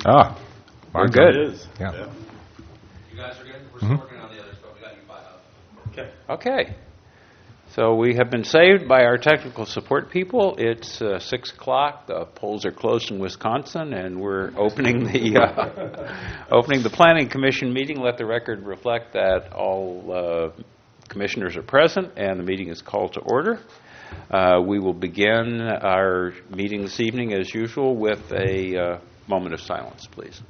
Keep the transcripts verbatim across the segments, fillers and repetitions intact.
Ah, We're good. It is. Yeah. Yeah. You guys are good? We're still working on the others, but we got you five up. Okay. Okay. So we have been saved by our technical support people. It's uh, six o'clock. The polls are closed in Wisconsin, and we're opening the uh, opening the Planning Commission meeting. Let the record reflect that all uh, commissioners are present, and the meeting is called to order. Uh, we will begin our meeting this evening, as usual, with a uh, moment of silence, please.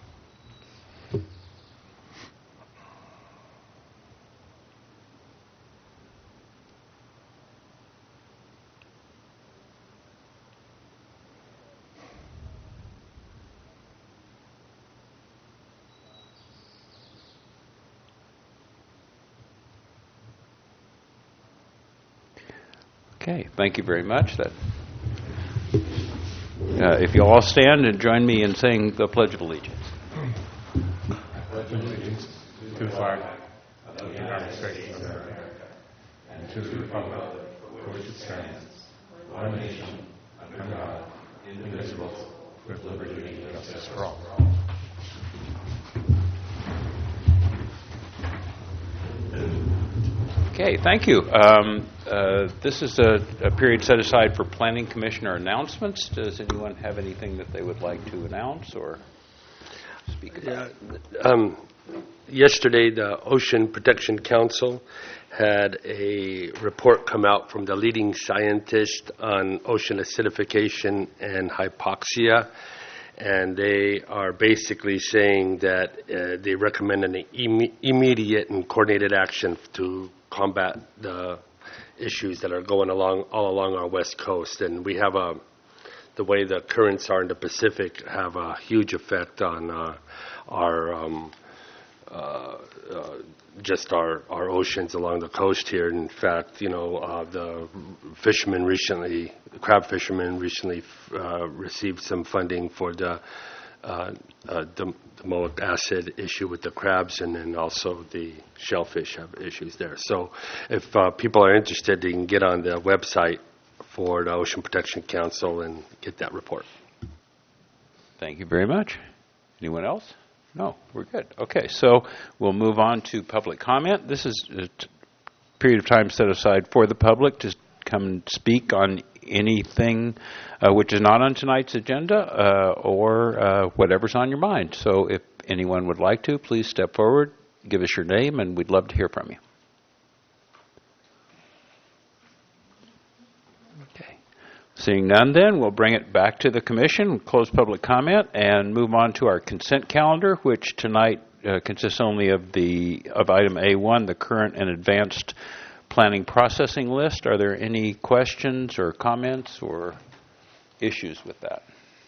Okay, thank you very much. That, uh, if you'll all stand and join me in saying the Pledge of Allegiance. I pledge allegiance to the flag of the United States of America and to the republic for which it stands, one nation, under God, indivisible, with liberty and justice for all. Okay, thank you. Um, uh, this is a, a period set aside for Planning Commissioner announcements. Does anyone have anything that they would like to announce or speak about? Yeah, um, yesterday, the Ocean Protection Council had a report come out from the leading scientist on ocean acidification and hypoxia. And they are basically saying that uh, they recommend an imme- immediate and coordinated action to combat the issues that are going along all along our west coast. And we have a, the way the currents are in the Pacific have a huge effect on uh, our um, uh, uh, just our, our oceans along the coast here. In fact, you know, uh, the fishermen recently, the crab fishermen recently uh, received some funding for the uh, uh, the domoic acid issue with the crabs, and then also the shellfish have issues there. So if uh, people are interested, they can get on the website for the Ocean Protection Council and get that report. Thank you very much. Anyone else? No, we're good. Okay, so we'll move on to public comment. This is a t- period of time set aside for the public to come and speak on anything uh, which is not on tonight's agenda uh, or uh, whatever's on your mind. So if anyone would like to, please step forward, give us your name, and we'd love to hear from you. Okay. Seeing none, then, we'll bring it back to the Commission, close public comment, and move on to our consent calendar, which tonight uh, consists only of the of item A one, the current and advanced planning processing list. Are there any questions or comments or issues with that?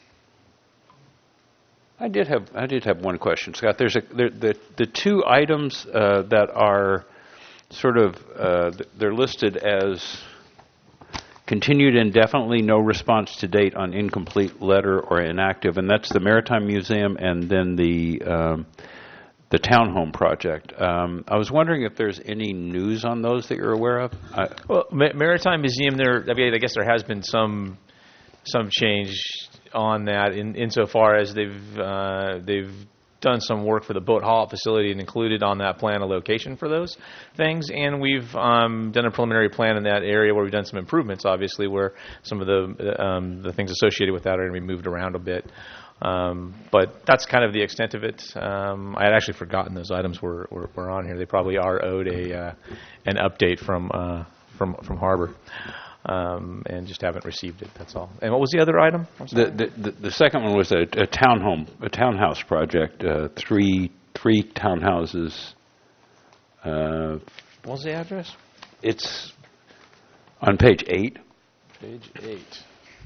I did have I did have one question, Scott. There's a there, the the two items uh, that are sort of uh, they're listed as continued indefinitely, no response to date on incomplete letter or inactive, and that's the Maritime Museum and then the um, the townhome project. Um, I was wondering if there's any news on those that you're aware of. I, Well, Ma- Maritime Museum, there. I mean, I guess there has been some some change on that in insofar as they've uh, they've done some work for the boat haul facility and included on that plan a location for those things. And we've um, done a preliminary plan in that area where we've done some improvements, obviously, where some of the um, the things associated with that are going to be moved around a bit. Um, but that's kind of the extent of it. Um, I had actually forgotten those items were, were, were on here. They probably are owed a uh, an update from uh, from from Harbor, um, and just haven't received it. That's all. And what was the other item? the, the the the second one was a, a townhome a townhouse project. Uh, three three townhouses. Uh, What was the address? it's on page eight. Page eight.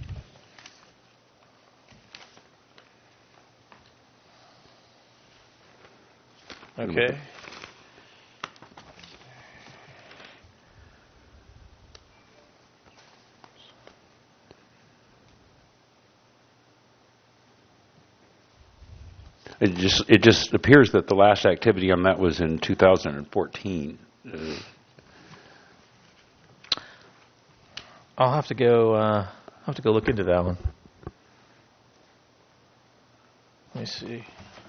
Okay. It just it just appears that the last activity on that was in two thousand fourteen. Uh, I'll have to go. Uh, I'll have to go look into that one. Yeah, me see.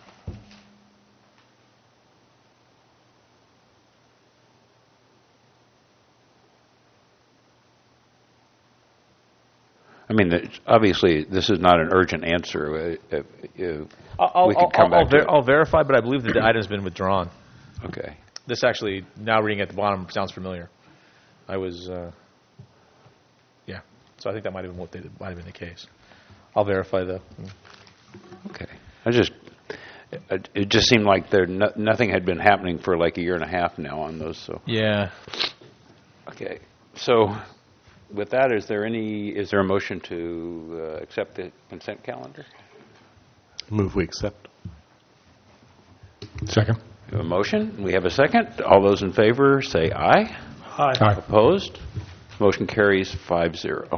I mean, it's- obviously, this is not an urgent answer. Uh, uh, uh, I'll, We can I'll, come I'll, back to ver- it. I'll verify, but I believe that the item's been withdrawn. Okay. This actually, now reading at the bottom, sounds familiar. I was, uh, yeah. So I think that might have been what they, might have been the case. I'll verify the. Okay. I just, it it just seemed like there, no- nothing had been happening for like a year and a half now on those, so. Yeah. Okay. So with that, is there any, is there a motion to uh, accept the consent calendar? Move we accept. Second. We have a motion. We have a second. All those in favor say aye. Aye. Opposed? Motion carries five zero.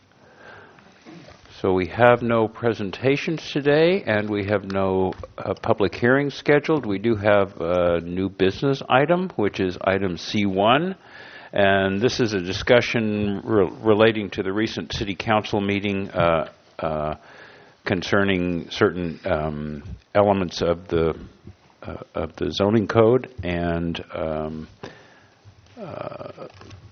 So we have no presentations today, and we have no uh, public hearings scheduled. We do have a new business item, which is item C one, and this is a discussion re- relating to the recent city council meeting uh, uh, concerning certain um, elements of the uh, of the zoning code, and um, uh,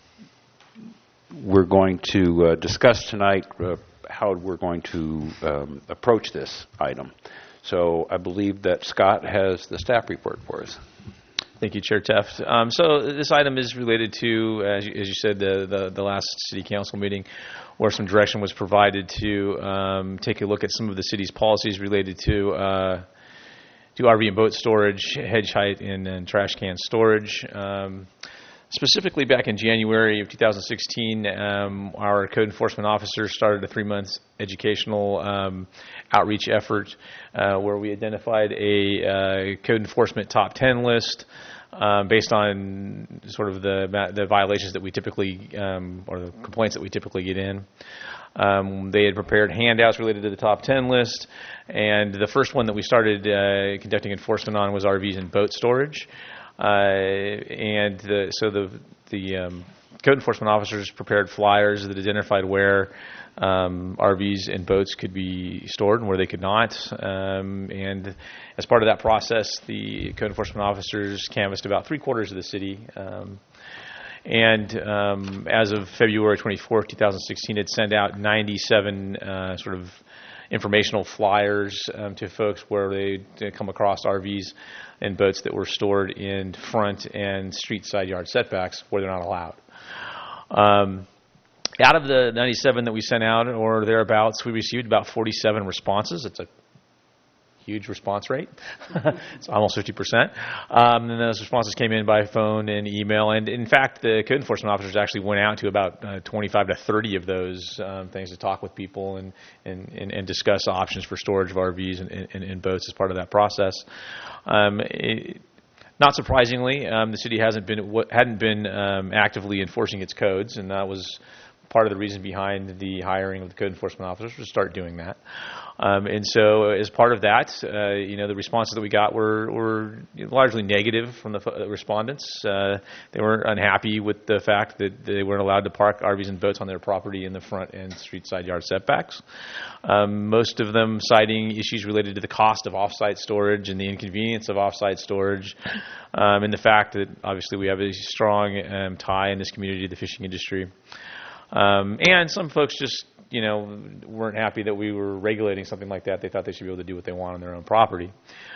we're going to uh, discuss tonight uh, how we're going to um, approach this item. So I believe that Scott has the staff report for us. Thank you, Chair Teft. Um, so this item is related to, as you, as you said, the, the, the last city council meeting, where some direction was provided to um, take a look at some of the city's policies related to uh, to R V and boat storage, hedge height, and, and trash can storage. Um, specifically, back in January of two thousand sixteen, um, our code enforcement officer started a three-month educational um, outreach effort uh, where we identified a uh, code enforcement top ten list um, based on sort of the the violations that we typically, um, or the complaints that we typically get in. Um, they had prepared handouts related to the top ten list, and the first one that we started uh, conducting enforcement on was R Vs and boat storage. Uh, and the, so the the um, code enforcement officers prepared flyers that identified where um, R Vs and boats could be stored and where they could not. Um, and as part of that process, the code enforcement officers canvassed about three quarters of the city. Um, And um, as of February twenty-fourth, two thousand sixteen, it sent out ninety-seven uh, sort of informational flyers um, to folks where they come across R Vs and boats that were stored in front and street side yard setbacks where they're not allowed. Um, out of the ninety-seven that we sent out or thereabouts, we received about forty-seven responses. It's a huge response rate. It's almost fifty percent. Um, and those responses came in by phone and email. And in fact, the code enforcement officers actually went out to about uh, twenty-five to thirty of those um, things to talk with people and, and, and, and discuss options for storage of R Vs and, and, and boats as part of that process. Um, it, not surprisingly, um, the city hasn't been hadn't been um, actively enforcing its codes, and that was part of the reason behind the hiring of the code enforcement officers to start doing that. Um, and so as part of that, uh, you know, the responses that we got were, were largely negative from the f- respondents. Uh, they were unhappy with the fact that they weren't allowed to park R Vs and boats on their property in the front and street side yard setbacks. Um, most of them citing issues related to the cost of off-site storage and the inconvenience of off-site storage, um, and the fact that obviously we have a strong um, tie in this community to the fishing industry. Um, and some folks just, you know, weren't happy that we were regulating something like that. They thought they should be able to do what they want on their own property.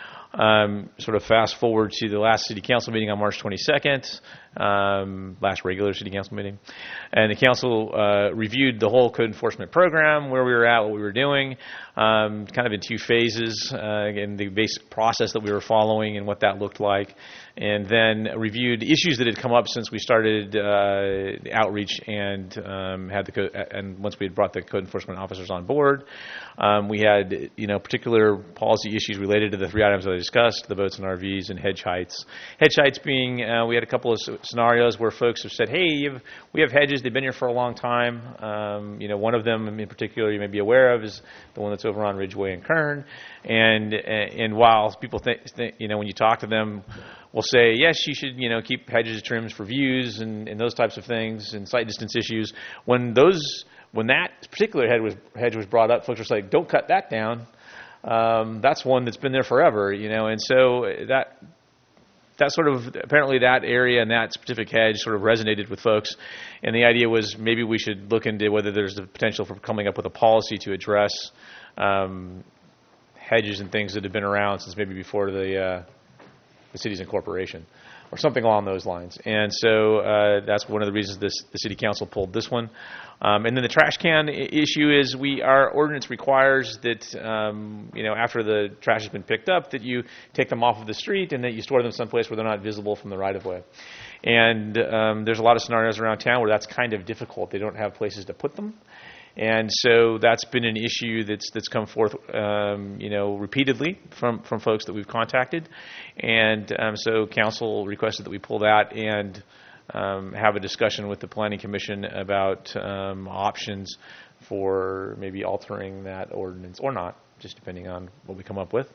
Um, sort of fast forward to the last city council meeting on March twenty-second, um, last regular city council meeting, and the council uh, reviewed the whole code enforcement program, where we were at, what we were doing, um, kind of in two phases, uh, and the basic process that we were following and what that looked like, and then reviewed issues that had come up since we started uh, outreach and um, had the co- and once we had brought the code enforcement officers on board. Um, we had, you know, particular policy issues related to the three items that I discussed, the boats and R Vs and hedge heights. Hedge heights being, uh, we had a couple of scenarios where folks have said, hey, you've, we have hedges, they've been here for a long time. Um, you know, one of them in particular you may be aware of is the one that's over on Ridgeway and Kern. And, and while people think, think, you know, when you talk to them, will say, yes, you should, you know, keep hedges trims for views and, and those types of things and sight distance issues. When those, when that particular hedge was hedge was brought up, folks were like, don't cut that down. Um, that's one that's been there forever, you know, and so that that sort of, apparently that area and that specific hedge sort of resonated with folks, and the idea was maybe we should look into whether there's the potential for coming up with a policy to address um, hedges and things that have been around since maybe before the uh, the city's incorporation, or something along those lines. And so uh, that's one of the reasons this the city council pulled this one. Um, and then the trash can I- issue is we our ordinance requires that um, you know after the trash has been picked up that you take them off of the street and that you store them someplace where they're not visible from the right of way. And um, there's a lot of scenarios around town where that's kind of difficult. They don't have places to put them. And so that's been an issue that's that's come forth, um, you know, repeatedly from, from folks that we've contacted, and um, so council requested that we pull that and um, have a discussion with the Planning Commission about um, options for maybe altering that ordinance or not, just depending on what we come up with.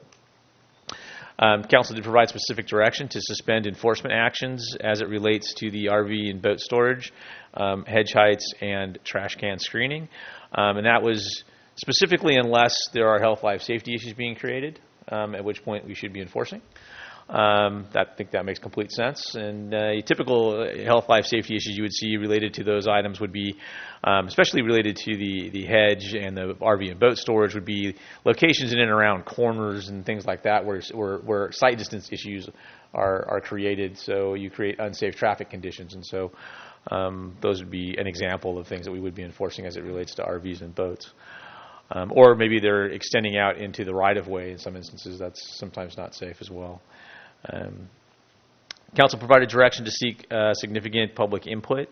Um, council did provide specific direction to suspend enforcement actions as it relates to the R V and boat storage, um, hedge heights, and trash can screening. Um, and that was specifically unless there are health, life, safety issues being created, um, at which point we should be enforcing. Um, that, I think that makes complete sense. And uh, typical health, life, safety issues you would see related to those items would be, um, especially related to the, the hedge and the R V and boat storage, would be locations in and around corners and things like that where where, where sight distance issues are, are created. So you create unsafe traffic conditions. And so um, those would be an example of things that we would be enforcing as it relates to R Vs and boats. Um, or maybe they're extending out into the right-of-way in some instances. That's sometimes not safe as well. Um, council provided direction to seek uh, significant public input.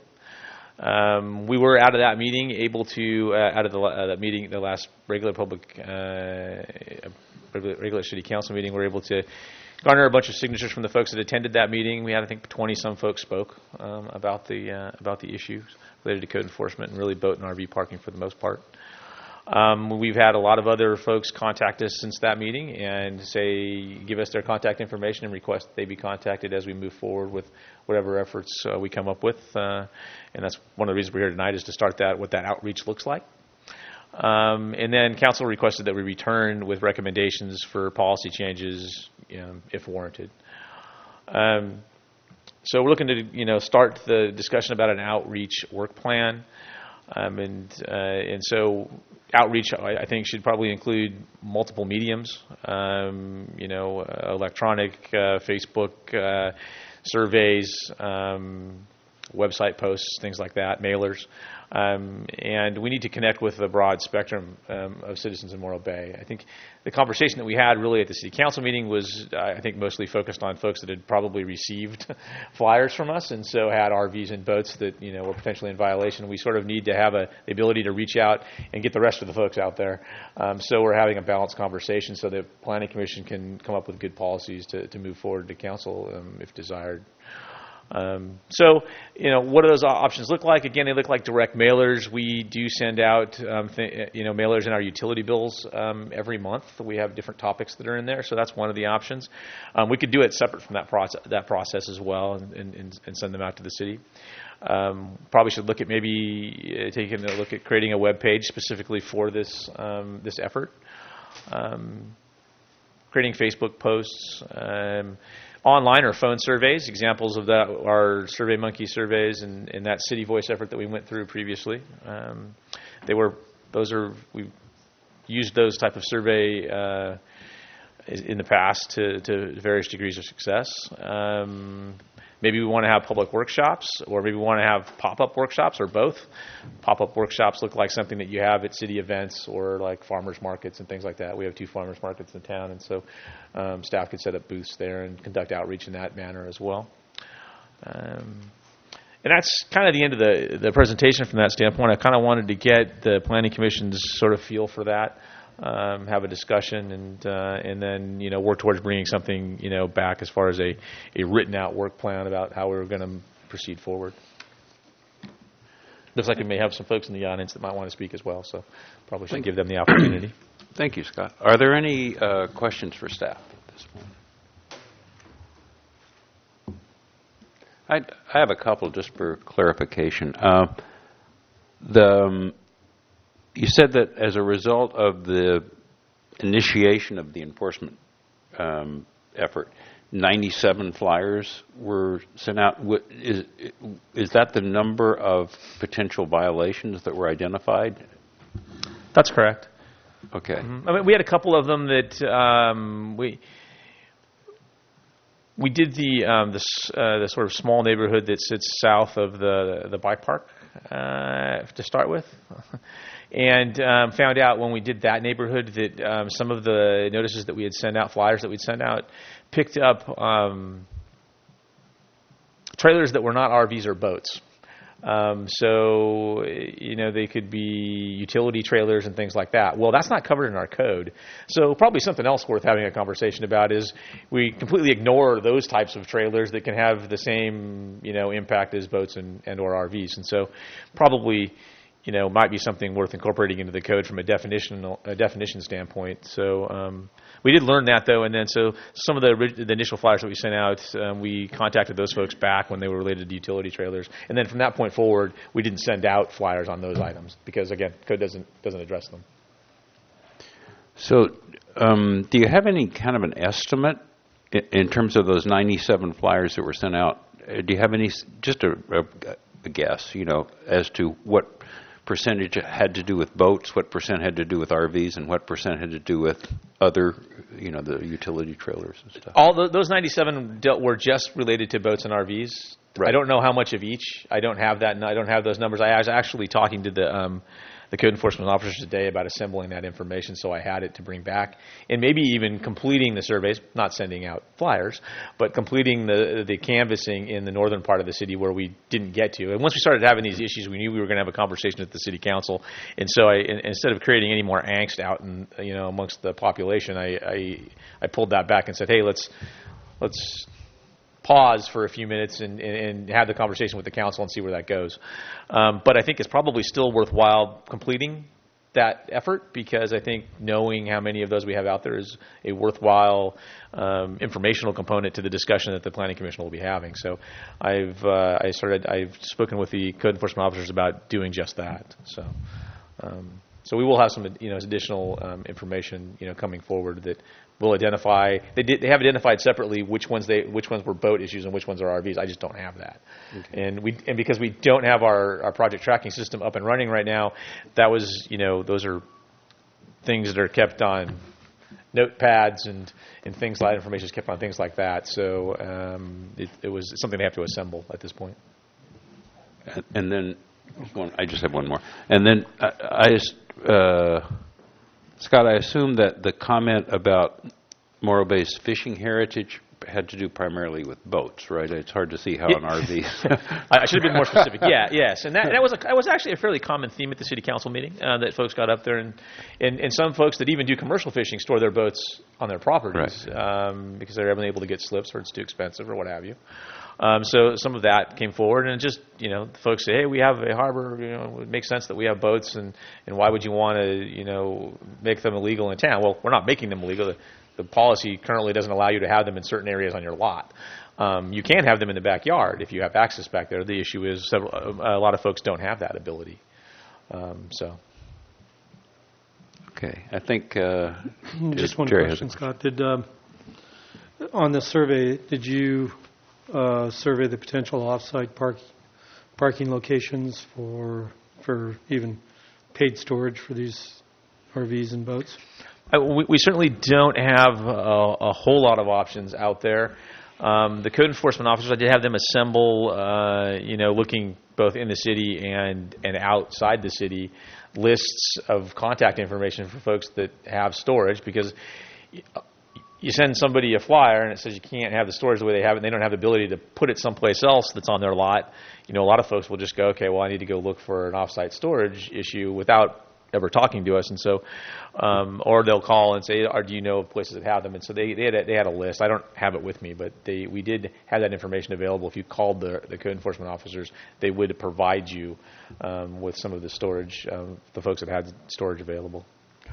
Um, we were out of that meeting able to, uh, out of the uh, that meeting, the last regular public, uh, regular, regular city council meeting, we were able to garner a bunch of signatures from the folks that attended that meeting. We had, I think, twenty some folks spoke um, about the uh, about the issues related to code enforcement and really boat and R V parking for the most part. Um, we've had a lot of other folks contact us since that meeting and say, give us their contact information and request that they be contacted as we move forward with whatever efforts uh, we come up with. Uh, and that's one of the reasons we're here tonight, is to start that, what that outreach looks like. Um, and then council requested that we return with recommendations for policy changes, you know, if warranted. Um, so we're looking to, you know, start the discussion about an outreach work plan. Um, and uh, and so outreach, I, I think, should probably include multiple mediums, um, you know, uh, electronic, uh, Facebook, uh, surveys, um, website posts, things like that, mailers. Um, and we need to connect with a broad spectrum um, of citizens in Morro Bay. I think the conversation that we had really at the city council meeting was, I think, mostly focused on folks that had probably received flyers from us and so had R Vs and boats that, you know, were potentially in violation. We sort of need to have a, the ability to reach out and get the rest of the folks out there. Um, so we're having a balanced conversation so that Planning Commission can come up with good policies to, to move forward to council um, if desired. Um, so, you know, what do those options look like? Again, they look like direct mailers. We do send out, um, th- you know, mailers in our utility bills um, every month. We have different topics that are in there, so that's one of the options. Um, we could do it separate from that process, that process as well, and, and, and send them out to the city. Um, probably should look at maybe uh, taking a look at creating a web page specifically for this um, this effort. Um, creating Facebook posts. Um, Online or phone surveys. Examples of that are SurveyMonkey surveys and, and that City Voice effort that we went through previously. Um, they were, those are, we've used those type of survey uh, in the past to, to various degrees of success. Um, maybe we want to have public workshops, or maybe we want to have pop-up workshops, or both. Pop-up workshops look like something that you have at city events or like farmers markets and things like that. We have two farmers markets in town, and so um, staff could set up booths there and conduct outreach in that manner as well. Um, and that's kind of the end of the, the presentation from that standpoint. I kind of wanted to get the Planning Commission's sort of feel for that. Um, have a discussion, and uh, and then, you know, work towards bringing something, you know, back as far as a, a written out work plan about how we're going to proceed forward. Looks like we may have some folks in the audience that might want to speak as well, so probably should Thank give them the opportunity. Thank you, Scott. Are there any uh, questions for staff at this point? I, I have a couple just for clarification. Uh, the um, You said that as a result of the initiation of the enforcement um, effort, ninety-seven flyers were sent out. Wh- Is, is that the number of potential violations that were identified? That's correct. Okay. I mean, we had a couple of them that um, we we did the um, the, s- uh, the sort of small neighborhood that sits south of the the bike park uh, to start with, and um, found out when we did that neighborhood that um, some of the notices that we had sent out, flyers that we'd sent out, picked up um, trailers that were not R Vs or boats. Um, so, you know, they could be utility trailers and things like that. Well, that's not covered in our code. So probably something else worth having a conversation about is we completely ignore those types of trailers that can have the same, you know, impact as boats and, and or R Vs. And so probably, you know, might be something worth incorporating into the code from a definition, a definition standpoint. So um, we did learn that, though, and then so some of the, orig- the initial flyers that we sent out, um, we contacted those folks back when they were related to utility trailers, and then from that point forward, we didn't send out flyers on those items because, again, code doesn't doesn't address them. So, um, do you have any kind of an estimate in, in terms of those ninety-seven flyers that were sent out? Uh, do you have any, s- just a, a, a guess, you know, as to what percentage had to do with boats, what percent had to do with R Vs, and what percent had to do with other, you know, the utility trailers and stuff? All the, those ninety-seven dealt, were just related to boats and R Vs. Right. I don't know how much of each. I don't have that. I don't have those numbers. I was actually talking to the um, the code enforcement officers today about assembling that information, so I had it to bring back, and maybe even completing the surveys, not sending out flyers, but completing the the canvassing in the northern part of the city where we didn't get to. And once we started having these issues, we knew we were going to have a conversation at the city council, and so I, in, instead of creating any more angst out in, you know, amongst the population, I I, I pulled that back and said, hey, let's let's. pause for a few minutes and, and, and have the conversation with the council and see where that goes. Um, but I think it's probably still worthwhile completing that effort because I think knowing how many of those we have out there is a worthwhile um, informational component to the discussion that the Planning Commission will be having. So I've uh, I started I've spoken with the code enforcement officers about doing just that. So. Um, So we will have some, you know, additional um, information, you know, coming forward that will identify. They did. They have identified separately which ones they, which ones were boat issues and which ones are R Vs. I just don't have that. Okay. And we, and because we don't have our, our project tracking system up and running right now, that was, you know, those are things that are kept on notepads and, and things like information is kept on things like that. So um, it, it was something they have to assemble at this point. And, and then, one, I just have one more. And then I, I just. Uh, Scott, I assume that the comment about Morro Bay's fishing heritage had to do primarily with boats, right? It's hard to see how an R V. I I should have been more specific. Yeah, yes, and that, that was a, that was actually a fairly common theme at the city council meeting uh, that folks got up there, and, and and some folks that even do commercial fishing store their boats on their properties Right. um, because they're unable to get slips or it's too expensive or what have you. Um, so some of that came forward, and just, you know, the folks say, hey, we have a harbor, you know, it makes sense that we have boats, and, and why would you want to, you know, make them illegal in town? Well, we're not making them illegal. The, the policy currently doesn't allow you to have them in certain areas on your lot. Um, you can have them in the backyard if you have access back there. The issue is several, a lot of folks don't have that ability. Um, so. Okay, I think. Uh, Just one Jerry has question, a Scott. Did um, on the survey, did you uh, survey the potential off-site park, parking locations for for even paid storage for these R Vs and boats? Uh, we, we certainly don't have a, a whole lot of options out there. Um, the code enforcement officers, I did have them assemble, uh, you know, looking both in the city and and outside the city, lists of contact information for folks that have storage, because you send somebody a flyer and it says you can't have the storage the way they have it, and they don't have the ability to put it someplace else that's on their lot. You know, a lot of folks will just go, okay, well, I need to go look for an off-site storage issue without ever talking to us, and so, um, or they'll call and say, or do you know of places that have them? And so they they had a, they had a list. I don't have it with me, but they we did have that information available. If you called the the code enforcement officers, they would provide you um, with some of the storage, um, the folks that had storage available.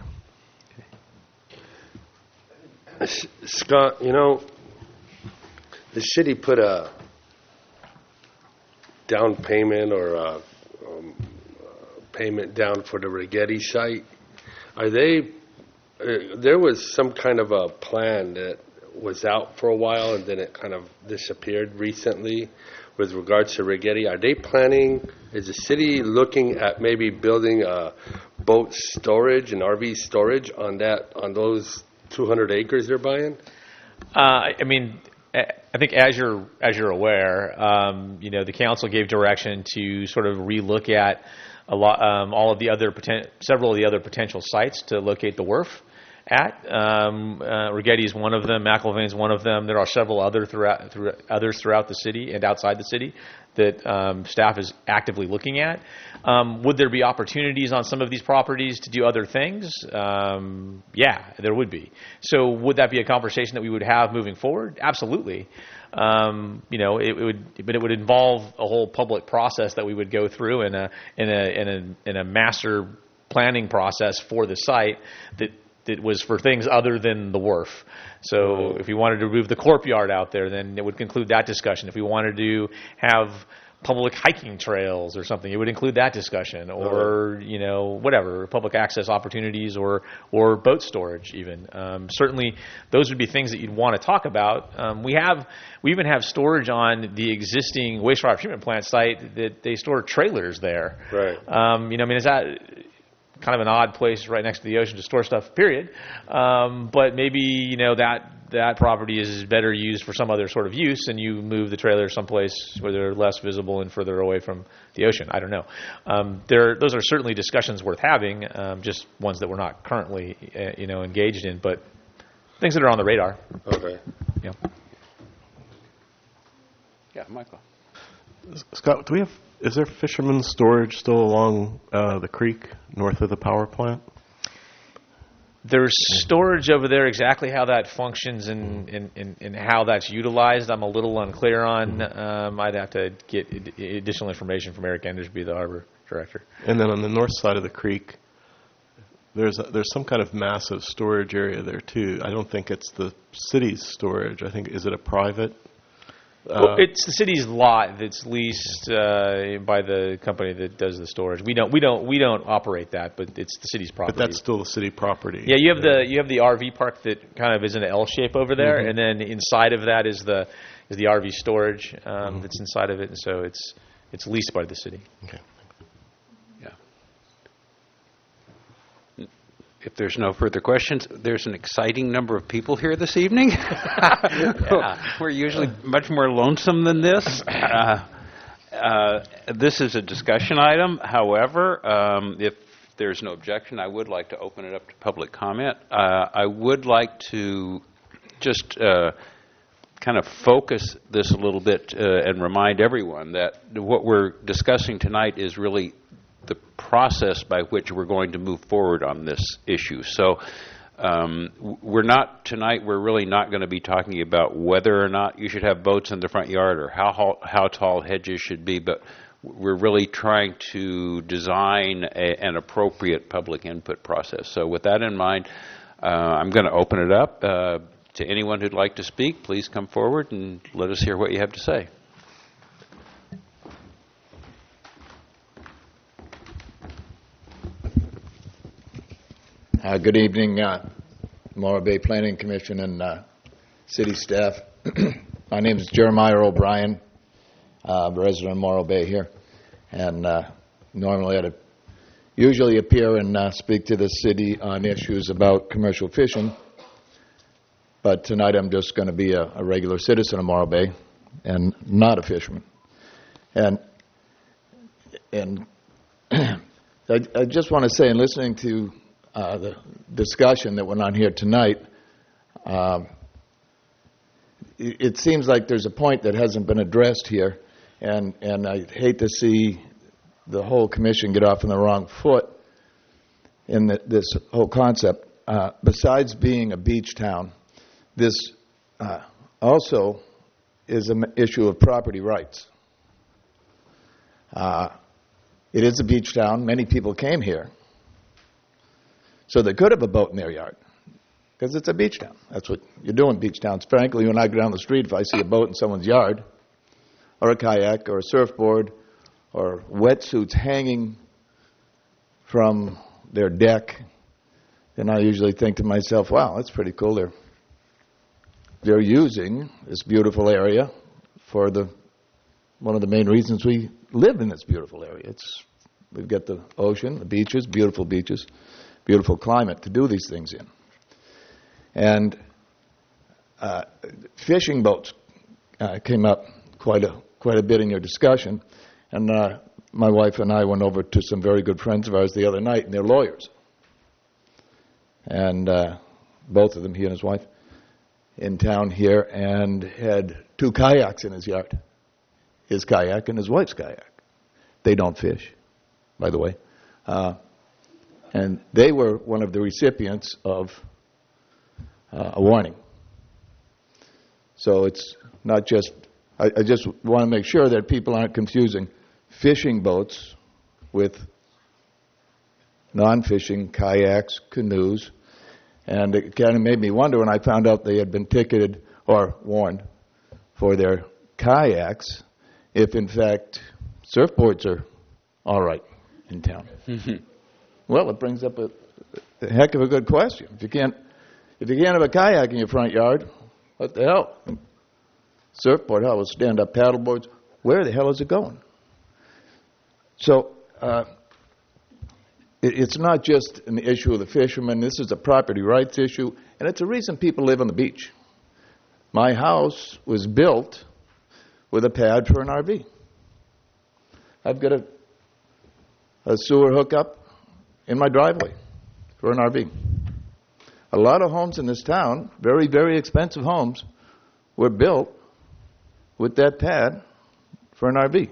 Scott, you know, the city put a down payment or a um, payment down for the Rigetti site. Are they uh, there was some kind of a plan that was out for a while and then it kind of disappeared recently with regards to Rigetti. Are they planning, is the city looking at maybe building a boat storage and R V storage on that, on those two hundred acres they're buying? Uh, I mean, I think as you're as you're aware, um, you know, the council gave direction to sort of relook at a lot, um, all of the other poten- several of the other potential sites to locate the wharf at. Um, uh, Rigetti is one of them. McIlvain is one of them. There are several other throughout, through, others throughout the city and outside the city that um, staff is actively looking at. Um, would there be opportunities on some of these properties to do other things? Um, yeah, there would be. So would that be a conversation that we would have moving forward? Absolutely. Um, you know, it, it would, but it would involve a whole public process that we would go through in a in a in a in a master planning process for the site that that was for things other than the wharf. So if we wanted to move the corp yard out there, then it would conclude that discussion. If we wanted to have public hiking trails or something, it would include that discussion, or you know, whatever, public access opportunities, or or boat storage even. Um, certainly, those would be things that you'd want to talk about. Um, we have we even have storage on the existing wastewater treatment plant site that they store trailers there. Right. Um, you know, I mean, is that kind of an odd place right next to the ocean to store stuff, period. Um, but maybe, you know, that that property is better used for some other sort of use, and you move the trailer someplace where they're less visible and further away from the ocean. I don't know. Um, there, those are certainly discussions worth having, um, just ones that we're not currently, uh, you know, engaged in, but things that are on the radar. Okay. Yeah. Yeah, Michael. Scott, do we have, is there fishermen's storage still along uh, the creek north of the power plant? There's storage over there. Exactly how that functions and, and, and, and how that's utilized, I'm a little unclear on. Um, I'd have to get ad- additional information from Eric Endersby, the harbor director. And then on the north side of the creek, there's a, there's some kind of massive storage area there too. I don't think it's the city's storage. I think, is it a private? Well, Uh, it's the city's lot that's leased uh, by the company that does the storage. We don't, we don't, we don't operate that, but it's the city's property. but that's still the city property. yeah, you have the you have the R V park that kind of is in an L shape over there, and then inside of that is the is the R V storage um, that's inside of it, and so it's it's leased by the city. Okay. Yeah. If there's no further questions, there's an exciting number of people here this evening. Yeah. We're usually much more lonesome than this. Uh, uh, this is a discussion item. However, um, if there's no objection, I would like to open it up to public comment. Uh, I would like to just uh, kind of focus this a little bit uh, and remind everyone that what we're discussing tonight is really the process by which we're going to move forward on this issue. So um, we're not, tonight we're really not going to be talking about whether or not you should have boats in the front yard or how how tall hedges should be, but we're really trying to design a, an appropriate public input process. So with that in mind, uh, I'm going to open it up uh, to anyone who'd like to speak. Please come forward and let us hear what you have to say. Uh, good evening, uh, Morro Bay Planning Commission and uh, city staff. My name is Jeremiah O'Brien, uh, resident of Morro Bay here, and uh, normally I'd usually appear and uh, speak to the city on issues about commercial fishing, but tonight I'm just going to be a, a regular citizen of Morro Bay and not a fisherman. And and I, I just want to say, in listening to Uh, the discussion that went on here tonight, um, it, it seems like there's a point that hasn't been addressed here, and, and I hate to see the whole commission get off on the wrong foot in the, this whole concept. Uh, besides being a beach town, this uh, also is an issue of property rights. Uh, it is a beach town. Many people came here. So they could have a boat in their yard, because it's a beach town. That's what you do in beach towns. Frankly, when I go down the street, if I see a boat in someone's yard, or a kayak, or a surfboard, or wetsuits hanging from their deck, And I usually think to myself, wow, that's pretty cool. They're, they're using this beautiful area for the one of the main reasons we live in this beautiful area. It's we've got the ocean, the beaches, beautiful beaches, beautiful climate to do these things in. And uh, fishing boats uh, came up quite a quite a bit in your discussion. And uh, my wife and I went over to some very good friends of ours the other night, and they're lawyers. And uh, both of them, he and his wife, in town here, and had two kayaks in his yard. His kayak and his wife's kayak. They don't fish, by the way. Uh, and they were one of the recipients of uh, a warning. So it's not just, I, I just want to make sure that people aren't confusing fishing boats with non-fishing kayaks, canoes. And it kind of made me wonder when I found out they had been ticketed or warned for their kayaks, if in fact surfboards are all right in town. Well, it brings up a, a heck of a good question. If you can't, if you can't have a kayak in your front yard, what the hell? Surfboard, how will stand-up paddleboards? Where the hell is it going? So uh, it, it's not just an issue of the fishermen. This is a property rights issue, and it's a reason people live on the beach. My house was built with a pad for an R V. I've got a, a sewer hookup in my driveway for an R V. A lot of homes in this town, very, very expensive homes, were built with that pad for an R V.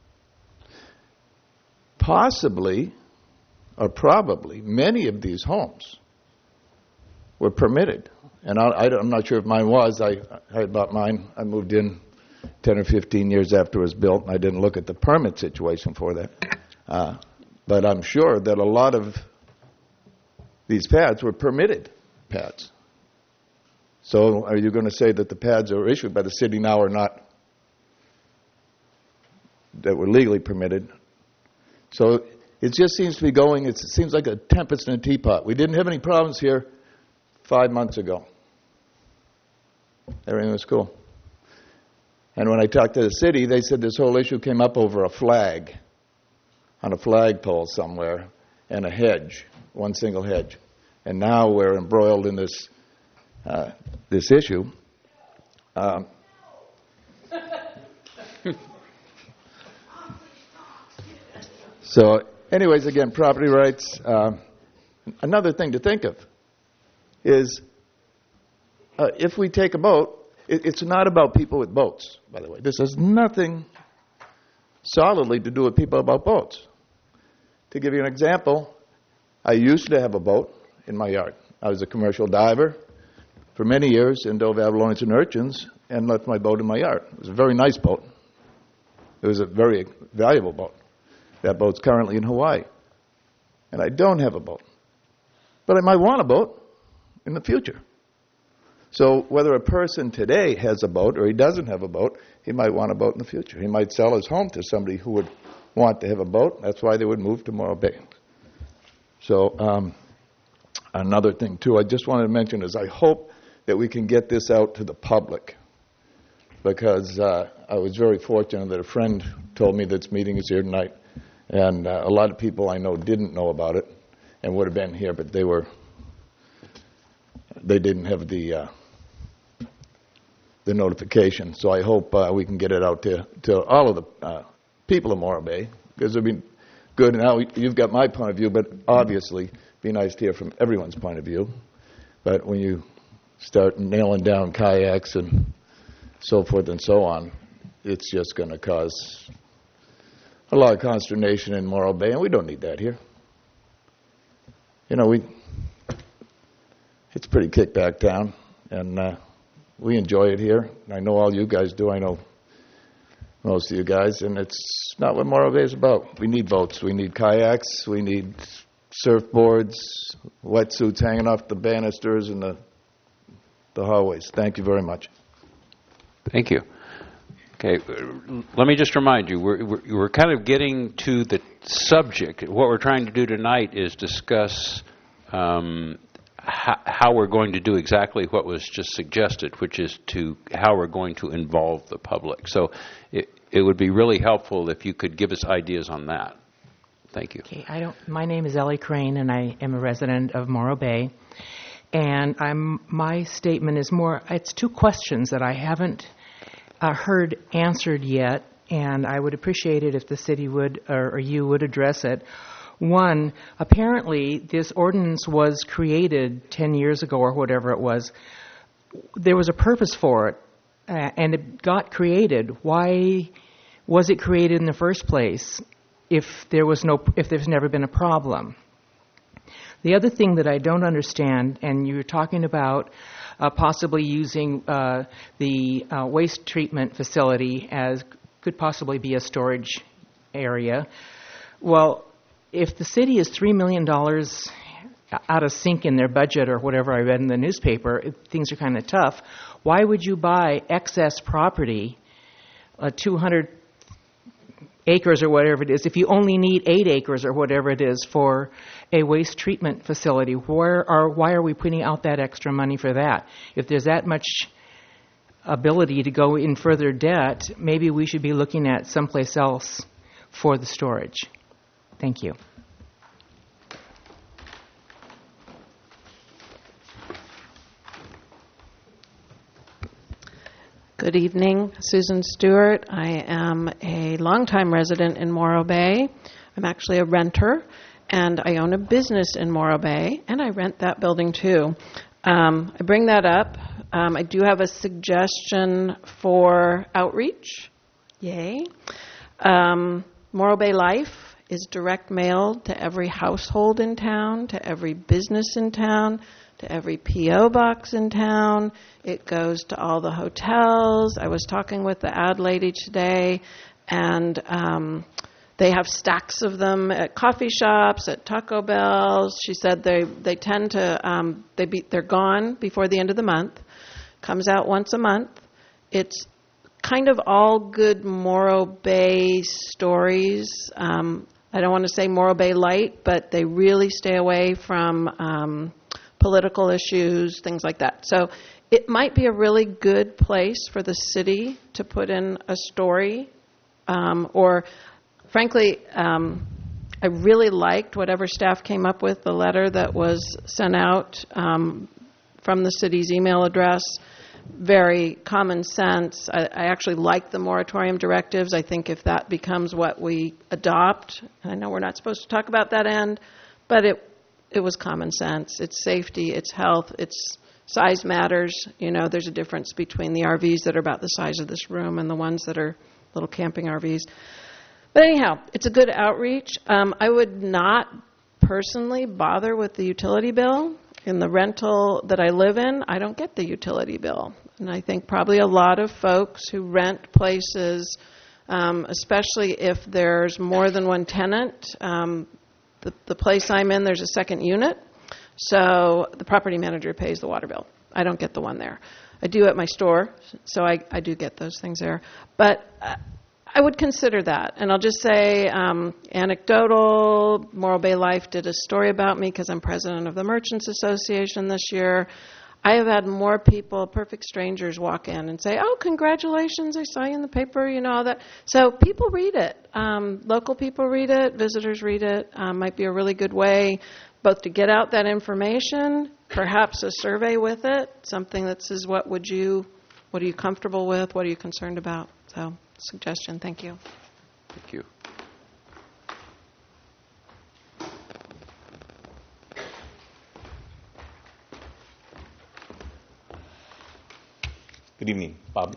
Possibly, or probably, many of these homes were permitted. And I, I, I'm not sure if mine was. I, I bought mine. I moved in ten or fifteen years after it was built, and I didn't look at the permit situation for that. Uh, but I'm sure that a lot of these pads were permitted pads. So are you going to say that the pads are issued by the city now are not, that were legally permitted? So it just seems to be going, it's, it seems like a tempest in a teapot. We didn't have any problems here five months ago. Everything was cool. And when I talked to the city, they said this whole issue came up over a flag, on a flagpole somewhere, and a hedge, one single hedge. And now we're embroiled in this uh, this issue. Um, so, anyways, again, property rights. Uh, another thing to think of is uh, if we take a boat, it's not about people with boats, by the way. This has nothing solidly to do with people about boats. To give you an example, I used to have a boat in my yard. I was a commercial diver for many years in dove abalones and urchins and left my boat in my yard. It was a very nice boat. It was a very valuable boat. That boat's currently in Hawaii. And I don't have a boat. But I might want a boat in the future. So whether a person today has a boat or he doesn't have a boat, he might want a boat in the future. He might sell his home to somebody who would want to have a boat. That's why they would move to Morro Bay. So um, another thing, too, I just wanted to mention is I hope that we can get this out to the public, because uh, I was very fortunate that a friend told me this meeting is here tonight, and uh, a lot of people I know didn't know about it and would have been here, but they were they didn't have the uh, the notification. So I hope uh, we can get it out to, to all of the uh, people of Morro Bay, because it would be good. Now you've got my point of view, but obviously it'd be nice to hear from everyone's point of view. But when you start nailing down kayaks and so forth and so on, it's just going to cause a lot of consternation in Morro Bay, and we don't need that here. You know, we it's a pretty kickback town, and uh, we enjoy it here. I know all you guys do. I know most of you guys, and it's not what Morro Bay is about. We need boats. We need kayaks. We need surfboards, wetsuits hanging off the banisters and the the hallways. Thank you very much. Thank you. Okay, let me just remind you, we're, we're, we're kind of getting to the subject. What we're trying to do tonight is discuss um, how, how we're going to do exactly what was just suggested, which is to how we're going to involve the public. So it, it would be really helpful if you could give us ideas on that. Thank you. Okay, I don't. My name is Ellie Crane, and I am a resident of Morro Bay. And I'm. My statement is more. It's two questions that I haven't uh, heard answered yet, and I would appreciate it if the city would or, or you would address it. One, apparently, this ordinance was created ten years ago or whatever it was. There was a purpose for it, uh, and it got created. Why was it created in the first place? If there was no, if there's never been a problem. The other thing that I don't understand, and you're talking about uh, possibly using uh, the uh, waste treatment facility as could possibly be a storage area. Well, if the city is three million dollars out of sync in their budget or whatever I read in the newspaper, things are kind of tough. Why would you buy excess property, uh, two hundred acres or whatever it is, if you only need eight acres or whatever it is for a waste treatment facility? Where are, why are we putting out that extra money for that? If there's that much ability to go in further debt, maybe we should be looking at someplace else for the storage. Thank you. Good evening, Susan Stewart. I am a longtime resident in Morro Bay. I'm actually a renter, and I own a business in Morro Bay, and I rent that building too. Um, I bring that up. Um, I do have a suggestion for outreach. Yay. Um, Morro Bay Life is direct mail to every household in town, to every business in town, to every P O box in town. It goes to all the hotels. I was talking with the ad lady today, and um, they have stacks of them at coffee shops, at Taco Bells. She said they they tend to um, they be they're gone before the end of the month. Comes out once a month. It's kind of all good Morro Bay stories. Um, I don't want to say Morro Bay light, but they really stay away from Um, political issues, things like that. So it might be a really good place for the city to put in a story. Um, or, frankly, um, I really liked whatever staff came up with, the letter that was sent out um, from the city's email address. Very common sense. I, I actually like the moratorium directives. I think if that becomes what we adopt, I know we're not supposed to talk about that end, but it It was common sense. It's safety, it's health, it's size matters. You know, there's a difference between the R Vs that are about the size of this room and the ones that are little camping R Vs. But anyhow, it's a good outreach. Um, I would not personally bother with the utility bill. In the rental that I live in, I don't get the utility bill. And I think probably a lot of folks who rent places, um, especially if there's more than one tenant, um, The, the place I'm in, there's a second unit, so the property manager pays the water bill. I don't get the one there. I do at my store, so I, I do get those things there. But uh, I would consider that. And I'll just say, um, anecdotal, Morro Bay Life did a story about me because I'm president of the Merchants Association this year. I have had more people, perfect strangers, walk in and say, oh, congratulations, I saw you in the paper, you know, all that. So people read it. Um, local people read it. Visitors read it. Um, might be a really good way both to get out that information, perhaps a survey with it, something that says, what would you, what are you comfortable with? What are you concerned about? So, suggestion. Thank you. Thank you. Good evening, Bob.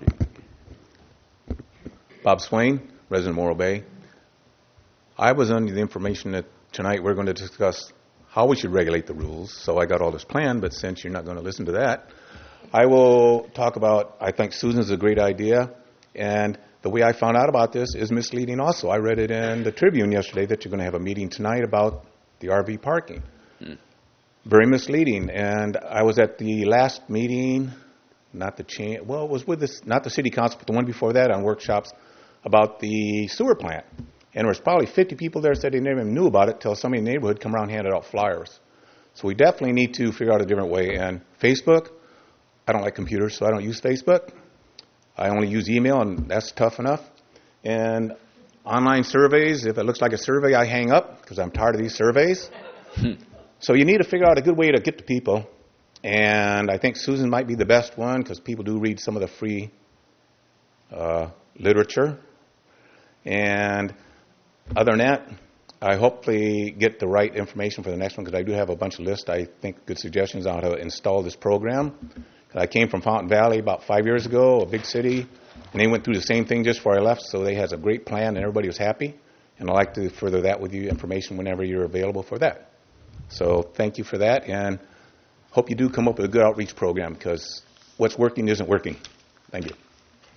Bob Swain, resident of Morro Bay. I was under the information that tonight we're going to discuss how we should regulate the rules, so I got all this planned, but since you're not going to listen to that, I will talk about, I think Susan's a great idea, and the way I found out about this is misleading also. I read it in the Tribune yesterday that you're going to have a meeting tonight about the R V parking. Hmm. Very misleading, and I was at the last meeting, not the chain, well, it was with this, not the city council, but the one before that on workshops about the sewer plant. And there was probably fifty people there that said they never even knew about it until somebody in the neighborhood come around and handed out flyers. So we definitely need to figure out a different way. And Facebook, I don't like computers, so I don't use Facebook. I only use email, and that's tough enough. And online surveys, if it looks like a survey, I hang up because I'm tired of these surveys. So you need to figure out a good way to get to people. And I think Susan might be the best one because people do read some of the free uh, literature. And other than that, I hopefully get the right information for the next one because I do have a bunch of lists, I think, good suggestions on how to install this program. I came from Fountain Valley about five years ago, a big city, and they went through the same thing just before I left, so they had a great plan and everybody was happy. And I'd like to further that with you, information whenever you're available for that. So thank you for that, and hope you do come up with a good outreach program because what's working isn't working. Thank you.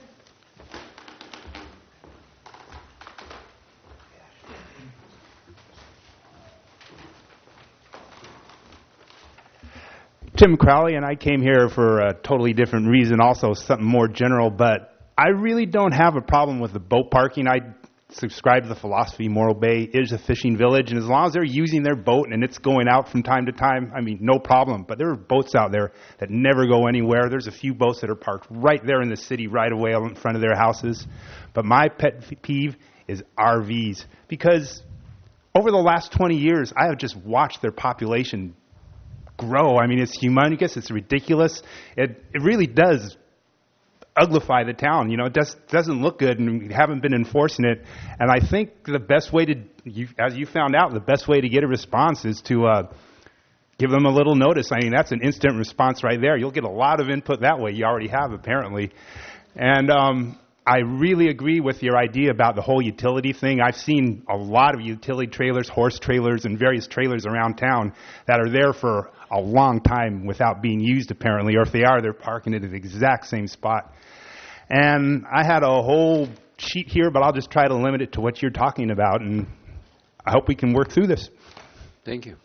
Tim Crowley, and I came here for a totally different reason, also something more general, but I really don't have a problem with the boat parking. I subscribe to the philosophy Morro Bay is a fishing village, and as long as they're using their boat and it's going out from time to time, I mean, no problem. But there are boats out there that never go anywhere. There's a few boats that are parked right there in the city right away in front of their houses. But my pet peeve is R Vs, because over the last twenty years, I have just watched their population grow. I mean, it's humongous. It's ridiculous. It it really does uglify the town. You know, it just doesn't look good, and we haven't been enforcing it. And I think the best way to, you, as you found out, the best way to get a response is to uh, give them a little notice. I mean, that's an instant response right there. You'll get a lot of input that way. You already have, apparently. And um, I really agree with your idea about the whole utility thing. I've seen a lot of utility trailers, horse trailers, and various trailers around town that are there for a long time without being used, apparently, or if they are, they're parking it at the exact same spot. And I had a whole sheet here, but I'll just try to limit it to what you're talking about, and I hope we can work through this. Thank you.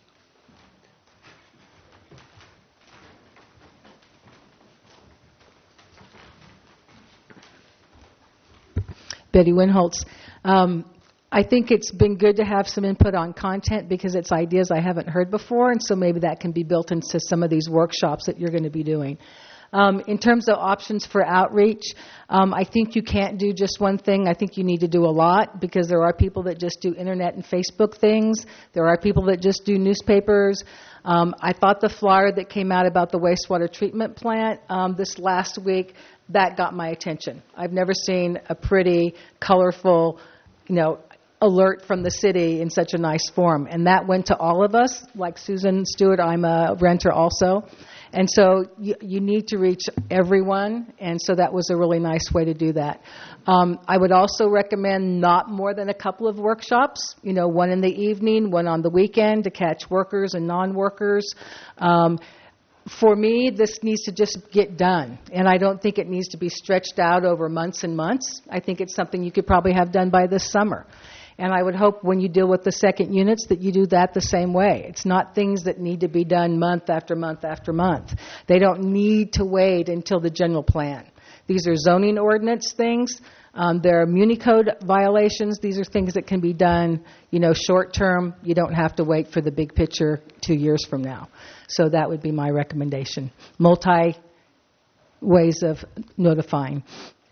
Betty Winholtz. Um, I think it's been good to have some input on content because it's ideas I haven't heard before, and so maybe that can be built into some of these workshops that you're going to be doing. Um, in terms of options for outreach, um, I think you can't do just one thing. I think you need to do a lot because there are people that just do internet and Facebook things. There are people that just do newspapers. Um, I thought the flyer that came out about the wastewater treatment plant um, this last week, that got my attention. I've never seen a pretty, colorful, you know, alert from the city in such a nice form. And that went to all of us. Like Susan Stewart, I'm a renter also. And so you, you need to reach everyone, and so that was a really nice way to do that. Um, I would also recommend not more than a couple of workshops, you know, one in the evening, one on the weekend to catch workers and non-workers. Um, for me, this needs to just get done, and I don't think it needs to be stretched out over months and months. I think it's something you could probably have done by this summer. And I would hope when you deal with the second units that you do that the same way. It's not things that need to be done month after month after month. They don't need to wait until the general plan. These are zoning ordinance things. Um, there are Muni Code violations. These are things that can be done, you know, short term. You don't have to wait for the big picture two years from now. So that would be my recommendation. Multi ways of notifying.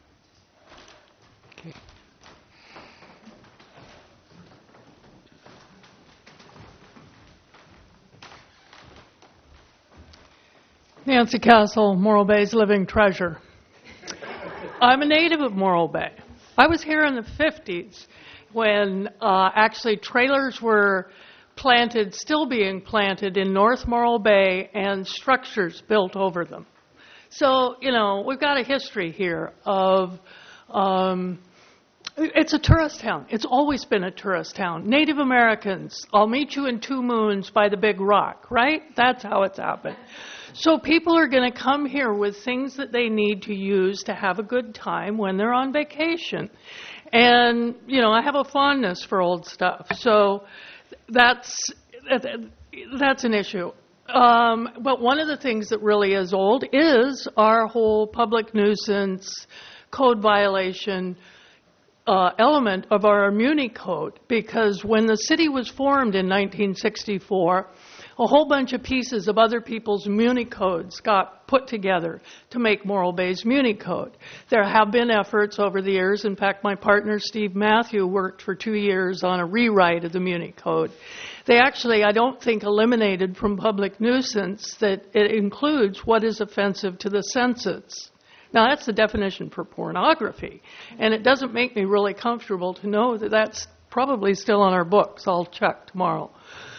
Nancy Castle, Morro Bay's living treasure. I'm a native of Morro Bay. I was here in the fifties when uh, actually trailers were planted, still being planted in North Morro Bay, and structures built over them. So, you know, we've got a history here of, um, it's a tourist town. It's always been a tourist town. Native Americans, I'll meet you in Two Moons by the Big Rock, right? That's how it's happened. So people are going to come here with things that they need to use to have a good time when they're on vacation. And, you know, I have a fondness for old stuff. So that's that's an issue. Um, but one of the things that really is old is our whole public nuisance code violation uh, element of our Muni Code. Because when the city was formed in nineteen sixty-four, a whole bunch of pieces of other people's Muni codes got put together to make Morro Bay's Muni code. There have been efforts over the years. In fact, my partner Steve Matthew worked for two years on a rewrite of the Muni code. They actually, I don't think, eliminated from public nuisance that it includes what is offensive to the senses. Now, that's the definition for pornography, and it doesn't make me really comfortable to know that that's probably still on our books. I'll check tomorrow.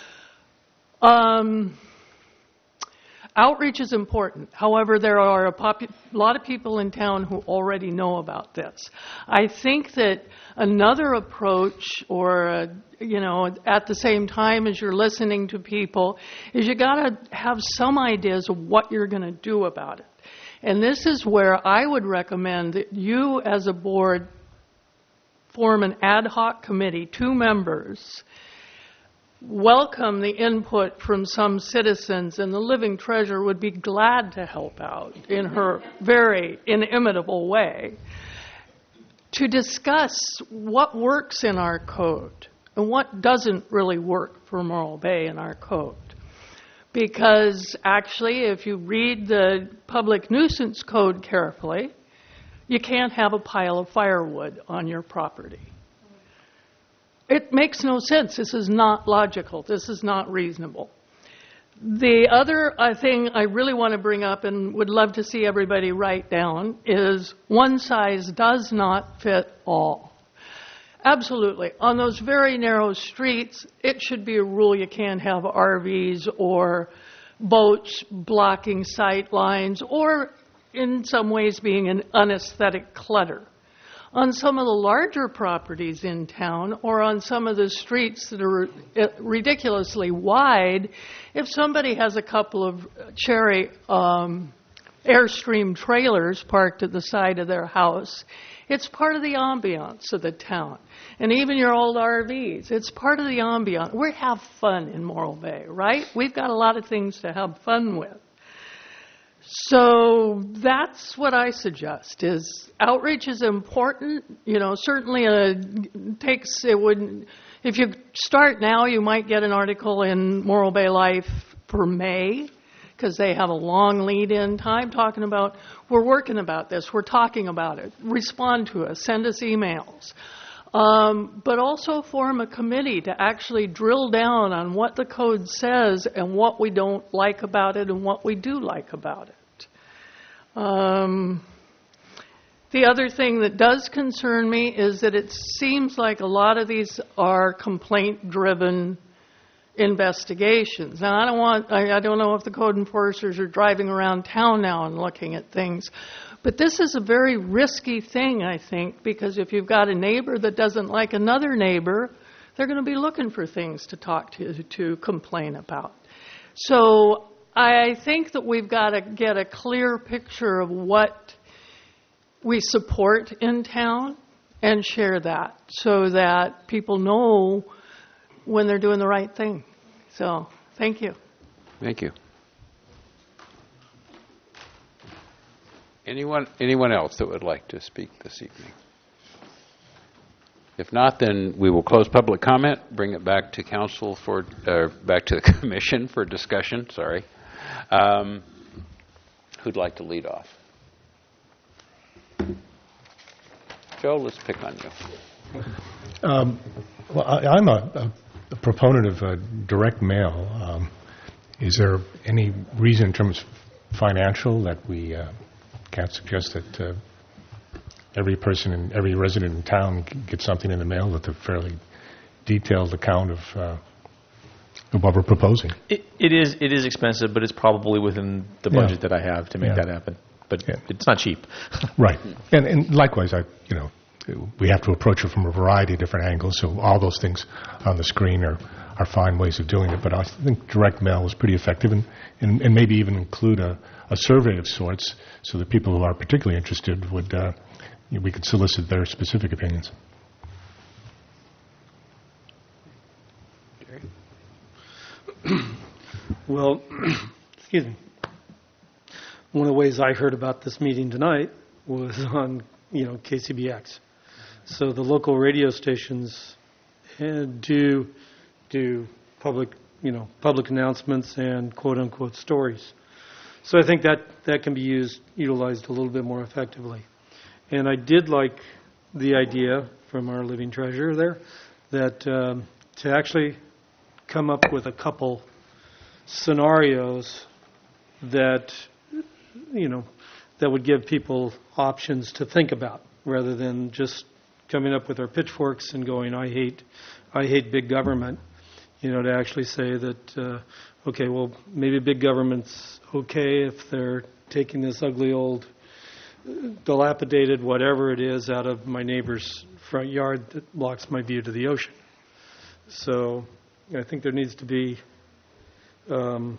Um, outreach is important. However, there are a popu- lot of people in town who already know about this. I think that another approach, or uh, you know, at the same time as you're listening to people, is you got to have some ideas of what you're going to do about it. And this is where I would recommend that you, as a board, form an ad hoc committee, two members, welcome the input from some citizens, and the Living Treasure would be glad to help out in her very inimitable way, to discuss what works in our code and what doesn't really work for Morro Bay in our code. Because actually, if you read the public nuisance code carefully, you can't have a pile of firewood on your property. It makes no sense. This is not logical. This is not reasonable. The other uh, thing I really want to bring up and would love to see everybody write down is one size does not fit all. Absolutely. On those very narrow streets, it should be a rule you can't have R Vs or boats blocking sight lines, or in some ways being an unaesthetic clutter. On some of the larger properties in town, or on some of the streets that are ridiculously wide, if somebody has a couple of cherry um, Airstream trailers parked at the side of their house, it's part of the ambiance of the town. And even your old R Vs, it's part of the ambiance. We have fun in Morro Bay, right? We've got a lot of things to have fun with. So that's what I suggest, is outreach is important. You know, certainly it takes, it would, if you start now, you might get an article in Morro Bay Life for May, because they have a long lead-in time talking about, we're working about this, we're talking about it, respond to us, send us emails. Um, but also form a committee to actually drill down on what the code says and what we don't like about it and what we do like about it. Um, the other thing that does concern me is that it seems like a lot of these are complaint-driven investigations. Now, I don't want, I, I don't know if the code enforcers are driving around town now and looking at things, but this is a very risky thing, I think, because if you've got a neighbor that doesn't like another neighbor, they're going to be looking for things to talk to, to complain about. So I think that we've got to get a clear picture of what we support in town and share that so that people know when they're doing the right thing. So, thank you. Thank you. Anyone, anyone else that would like to speak this evening? If not, then we will close public comment, bring it back to council for, uh, back to the commission for discussion. Sorry. Um, who'd like to lead off? Joe, let's pick on you. Um, well, I, I'm a, a proponent of uh, direct mail. Um, is there any reason in terms of financial that we uh, can't suggest that uh, every person and every resident in town gets something in the mail with a fairly detailed account of, uh, of what we're proposing? It, it is it is expensive, but it's probably within the budget Yeah. that I have to make Yeah. that happen. But Yeah. it's not cheap. Right. And, and likewise, I, you know, we have to approach it from a variety of different angles, so all those things on the screen are, are fine ways of doing it. But I think direct mail is pretty effective, and, and, and maybe even include a, a survey of sorts so that people who are particularly interested would, uh, you know, we could solicit their specific opinions. Well, excuse me. One of the ways I heard about this meeting tonight was on, you know, K C B X. So the local radio stations uh, do do public you know, public announcements and quote-unquote stories. So I think that, that can be used, utilized a little bit more effectively. And I did like the idea from our living treasurer there that um, to actually come up with a couple scenarios that, you know, that would give people options to think about rather than just coming up with our pitchforks and going, I hate, I hate big government. You know, to actually say that, uh, okay, well, maybe big government's okay if they're taking this ugly old, dilapidated whatever it is out of my neighbor's front yard that blocks my view to the ocean. So I think there needs to be um,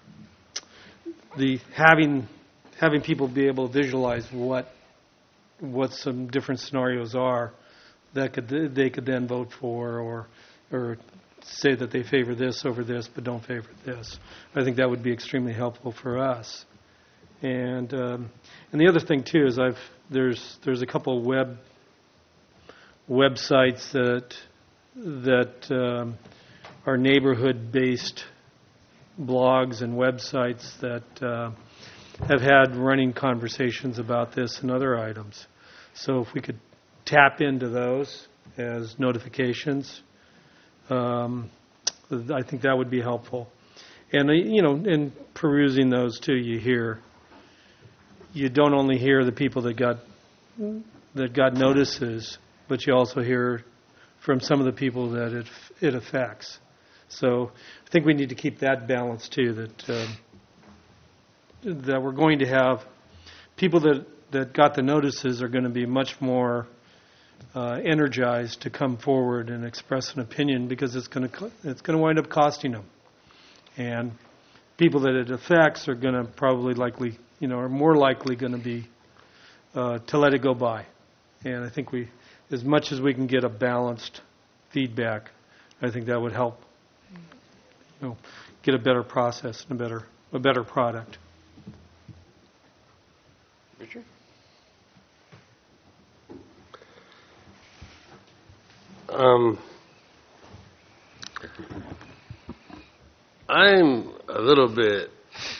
the having having people be able to visualize what what some different scenarios are that could they could then vote for or or say that they favor this over this but don't favor this. I think that would be extremely helpful for us. And um, and the other thing too is I've there's there's a couple web websites that that um, are neighborhood-based blogs and websites that uh, have had running conversations about this and other items. So if we could tap into those as notifications, um, I think that would be helpful. And, uh, you know, in perusing those too, you hear, you don't only hear the people that got that got notices, but you also hear from some of the people that it it affects. So I think we need to keep that balance too, that um, that we're going to have people that, that got the notices are going to be much more uh, energized to come forward and express an opinion because it's going to it's going to wind up costing them. And people that it affects are going to probably likely, you know, are more likely going to be uh, to let it go by. And I think we, as much as we can get a balanced feedback, I think that would help, you know, get a better process and a better a better product. Richard? Um, I'm a little bit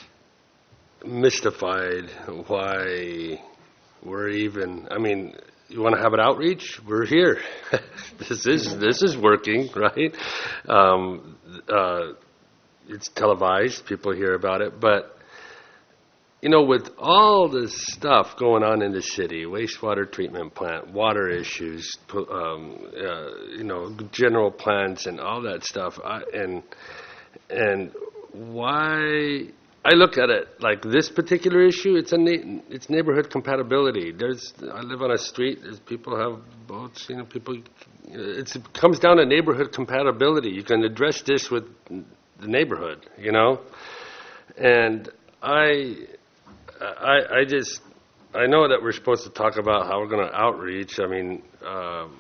mystified why we're even, I mean, you want to have an outreach? We're here. this is this is working, right? Um, uh, it's televised. People hear about it. But, you know, with all this stuff going on in the city, wastewater treatment plant, water issues, um, uh, you know, general plans and all that stuff, I, and and why... I look at it like this particular issue. It's a na- it's neighborhood compatibility. There's I live on a street. There's people have boats. You know, people. It's, it comes down to neighborhood compatibility. You can address this with the neighborhood. You know, and I, I, I just I know that we're supposed to talk about how we're going to outreach. I mean, um,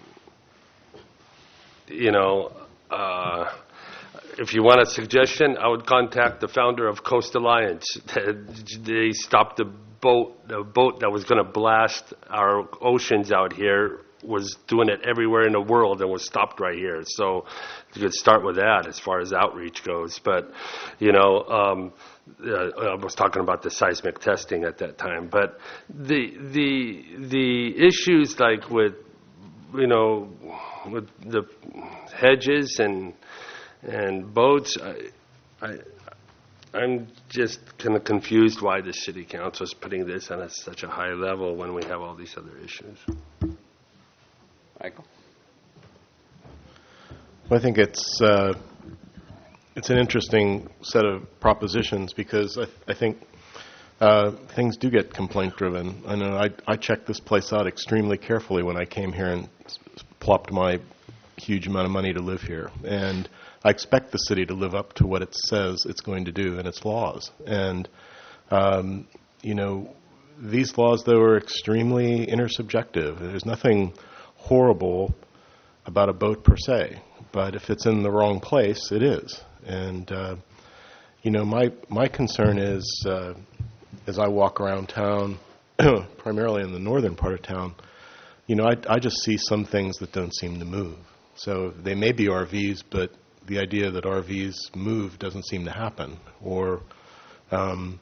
you know. Uh, If you want a suggestion, I would contact the founder of Coast Alliance. They stopped the boat, the boat that was going to blast our oceans out here was doing it everywhere in the world and was stopped right here. So you could start with that as far as outreach goes. But, you know, um, uh, I was talking about the seismic testing at that time. But the the the issues like with, you know, with the hedges and And boats, I, I, I'm just kind of confused why the city council is putting this on a, such a high level when we have all these other issues. Michael? Well, I think it's uh, it's an interesting set of propositions because I, I think uh, things do get complaint driven. I know I, I checked this place out extremely carefully when I came here and plopped my huge amount of money to live here, and I expect the city to live up to what it says it's going to do in its laws. And, um, you know, these laws, though, are extremely intersubjective. There's nothing horrible about a boat per se, but if it's in the wrong place, it is. And, uh, you know, my, my concern is, uh, as I walk around town, primarily in the northern part of town, you know, I, I just see some things that don't seem to move. So they may be R Vs, but the idea that R Vs move doesn't seem to happen. Or, um,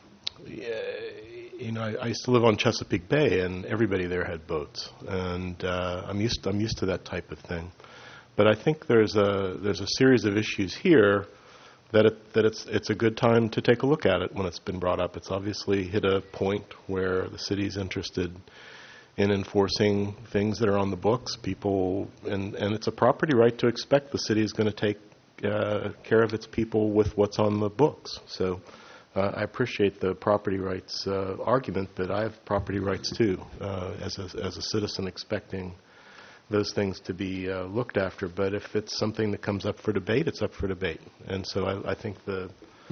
you know, I, I used to live on Chesapeake Bay, and everybody there had boats, and uh, I'm used I'm used to that type of thing. But I think there's a there's a series of issues here that it, that it's it's a good time to take a look at it when it's been brought up. It's obviously hit a point where the city's interested in enforcing things that are on the books. People, and, and it's a property right to expect the city is going to take uh, care of its people with what's on the books. So uh, I appreciate the property rights uh, argument, but I have property rights too, uh, as a, as a citizen expecting those things to be uh, looked after. But if it's something that comes up for debate, it's up for debate. And so I, I think the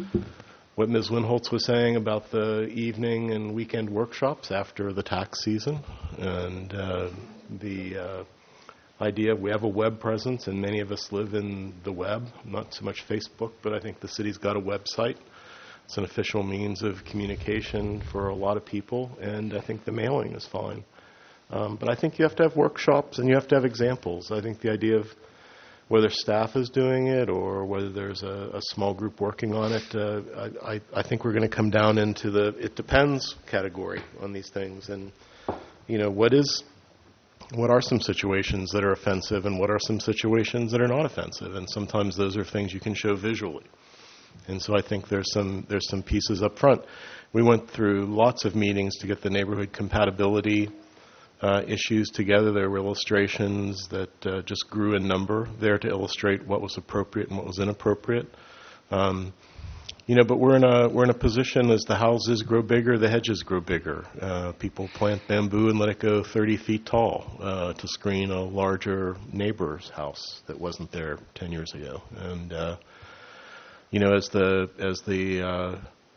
what Miz Winholtz was saying about the evening and weekend workshops after the tax season, and uh, the uh, idea we have a web presence, and many of us live in the web, not so much Facebook, but I think the city's got a website. It's an official means of communication for a lot of people, and I think the mailing is fine. Um, but I think you have to have workshops and you have to have examples. I think the idea of whether staff is doing it or whether there's a, a small group working on it, uh, I, I, I think we're going to come down into the it depends category on these things. And, you know, what is, what are some situations that are offensive and what are some situations that are not offensive? And sometimes those are things you can show visually. And so I think there's some there's some pieces up front. We went through lots of meetings to get the neighborhood compatibility Uh, issues together. There were illustrations that uh, just grew in number there to illustrate what was appropriate and what was inappropriate. Um, you know, but we're in a we're in a position as the houses grow bigger, the hedges grow bigger. Uh, people plant bamboo and let it go thirty feet tall uh, to screen a larger neighbor's house that wasn't there ten years ago. And uh, you know, as the as the uh,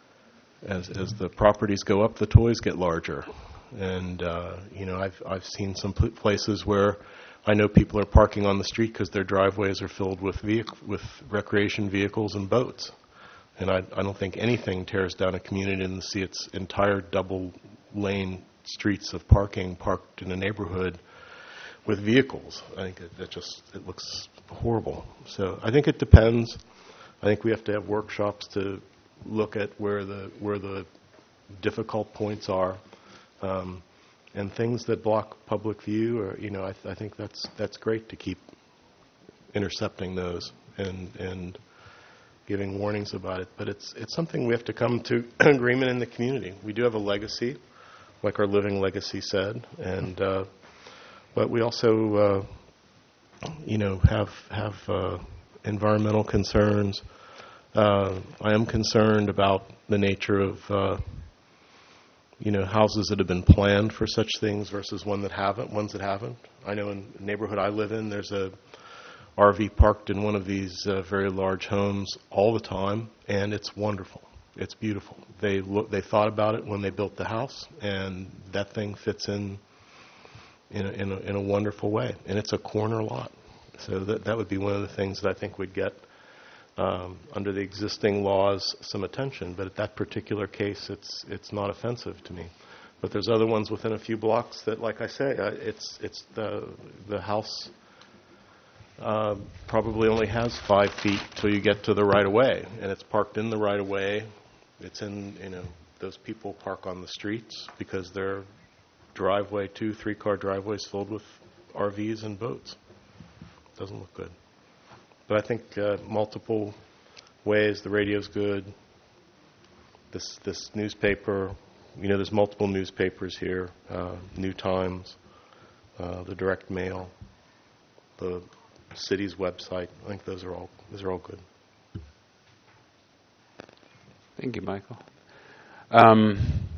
as as the properties go up, the toys get larger. And, uh, you know, I've I've seen some pl- places where I know people are parking on the street because their driveways are filled with vehicle, with recreation vehicles and boats. And I, I don't think anything tears down a community and see its entire double-lane streets of parking parked in a neighborhood with vehicles. I think that, that just, it looks horrible. So I think it depends. I think we have to have workshops to look at where the where the difficult points are. Um, and things that block public view, or you know, I, th- I think that's that's great to keep intercepting those and and giving warnings about it. But it's it's something we have to come to agreement in the community. We do have a legacy, like our living legacy said, and uh, but we also uh, you know have have uh, environmental concerns. Uh, I am concerned about the nature of uh, you know, houses that have been planned for such things versus one that haven't, ones that haven't. I know in the neighborhood I live in, there's a R V parked in one of these uh, very large homes all the time, and it's wonderful. It's beautiful. They look, they thought about it when they built the house, and that thing fits in in a, in a, in a wonderful way. And it's a corner lot. So that that would be one of the things that I think would get Um, under the existing laws some attention, but at that particular case, it's it's not offensive to me. But there's other ones within a few blocks that, like I say, uh, it's it's the the house uh, probably only has five feet till you get to the right of way, and it's parked in the right of way. It's in you know those people park on the streets because their driveway, two three car driveways filled with R Vs and boats. Doesn't look good. But I think uh, multiple ways. The radio's good. This this newspaper, you know, there's multiple newspapers here. Uh, New Times, uh, the direct mail, the city's website. I think those are all those are all good. Thank you, Michael. Um,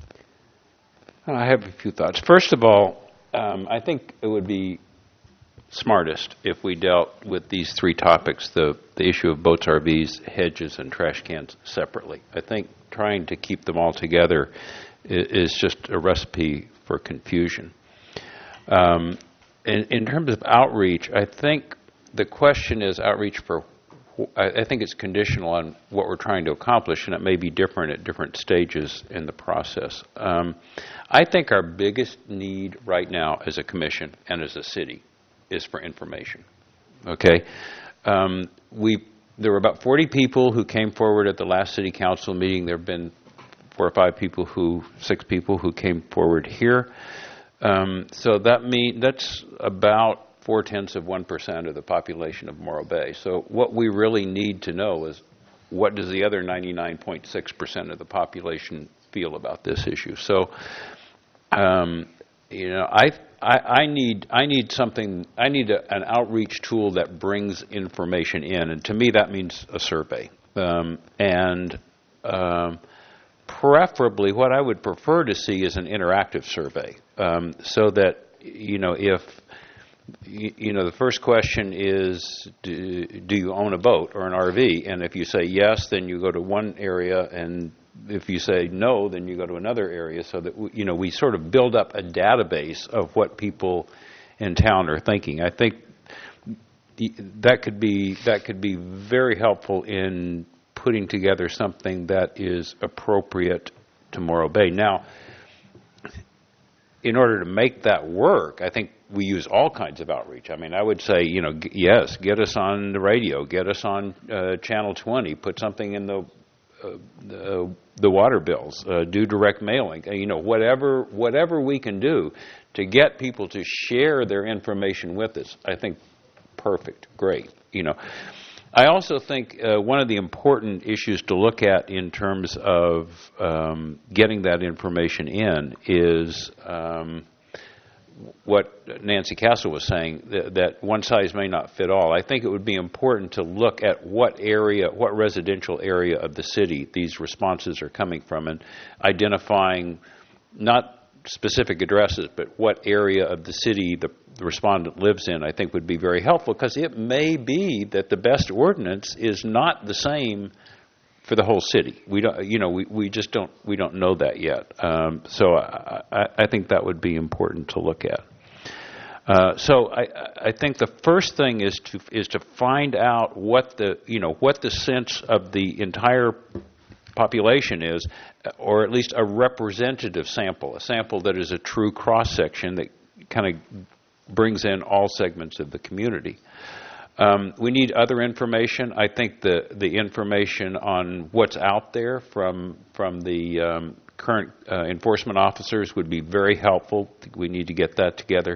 I have a few thoughts. First of all, um, I think it would be smartest if we dealt with these three topics, the, the issue of boats, R Vs, hedges, and trash cans separately. I think trying to keep them all together is, is just a recipe for confusion. Um, in, in terms of outreach, I think the question is outreach for, I, I think it's conditional on what we're trying to accomplish, and it may be different at different stages in the process. Um, I think our biggest need right now as a commission and as a city is for information, okay? Um, we there were about forty people who came forward at the last city council meeting. There have been four or five people who, six people who came forward here. Um, so that mean that's about four tenths of one percent of the population of Morro Bay. So what we really need to know is what does the other ninety-nine point six percent of the population feel about this issue. So, um, you know, I, I I need I need something. I need a, an outreach tool that brings information in, and to me that means a survey. Um, and um, preferably, what I would prefer to see is an interactive survey, um, so that you know if you, you know the first question is do, do you own a boat or an R V, and if you say yes, then you go to one area, and if you say no, then you go to another area, so that we, you know we sort of build up a database of what people in town are thinking. I think that could be that could be very helpful in putting together something that is appropriate to Morro Bay. Now, in order to make that work, I think we use all kinds of outreach. I mean, I would say, you know, g- yes, get us on the radio, get us on uh, Channel twenty, put something in the uh, the, the water bills, uh, do direct mailing, uh, you know, whatever whatever we can do to get people to share their information with us. I think perfect, great, you know. I also think uh, one of the important issues to look at in terms of um, getting that information in is um, what Nancy Castle was saying, that, that one size may not fit all. I think it would be important to look at what area, what residential area of the city these responses are coming from, and identifying not specific addresses, but what area of the city the, the respondent lives in, I think would be very helpful, because it may be that the best ordinance is not the same for the whole city. We don't, you know, we, we just don't we don't know that yet. Um, so I, I, I think that would be important to look at. Uh, so I, I think the first thing is to is to find out what the you know what the sense of the entire population is, or at least a representative sample, a sample that is a true cross-section that kind of brings in all segments of the community. Um, we need other information. I think the, the information on what's out there from from the um, current uh, enforcement officers would be very helpful. We need to get that together.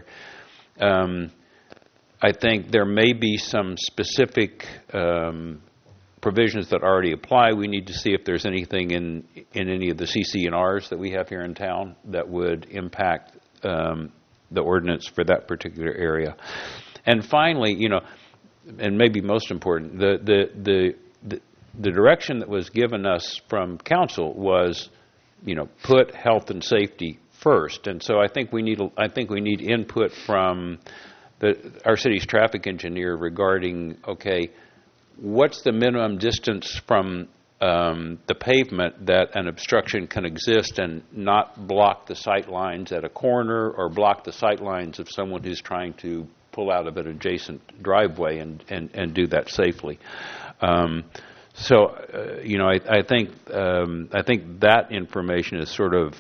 Um, I think there may be some specific um, provisions that already apply. We need to see if there's anything in in any of the C C N Rs that we have here in town that would impact um, the ordinance for that particular area. And finally, you know, and maybe most important, the the the the, the direction that was given us from council was, you know, put health and safety first. And so I think we need I think we need input from the our city's traffic engineer regarding, okay, what's the minimum distance from um, the pavement that an obstruction can exist and not block the sight lines at a corner or block the sight lines of someone who's trying to pull out of an adjacent driveway and, and, and do that safely. Um, so, uh, you know, I, I think um, I think that information is sort of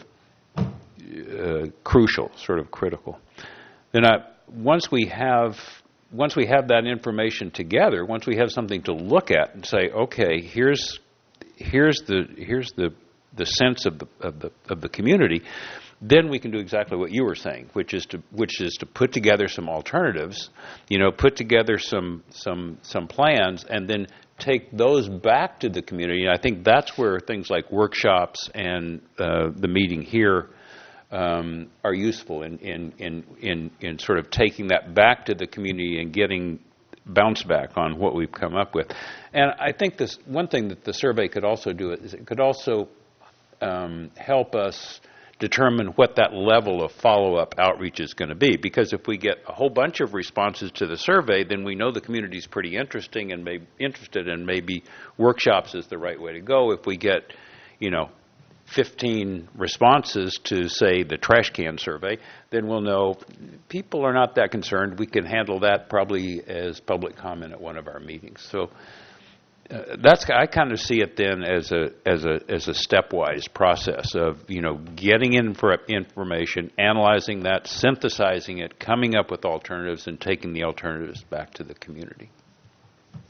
uh, crucial, sort of critical. Then I, once we have Once we have that information together, once we have something to look at and say, okay, here's here's the here's the the sense of the of the of the community, then we can do exactly what you were saying, which is to which is to put together some alternatives, you know, put together some some some plans, and then take those back to the community. And I think that's where things like workshops and uh, the meeting here Um, are useful in, in, in, in, in sort of taking that back to the community and getting bounce back on what we've come up with. And I think this one thing that the survey could also do is it could also um, help us determine what that level of follow-up outreach is going to be. Because if we get a whole bunch of responses to the survey, then we know the community is pretty interesting and may interested, and maybe workshops is the right way to go. If we get, you know, fifteen responses to, say, the trash can survey, then we'll know people are not that concerned. We can handle that probably as public comment at one of our meetings. So uh, that's I kind of see it then as a as a as a stepwise process of, you know, getting in for information, analyzing that, synthesizing it, coming up with alternatives, and taking the alternatives back to the community.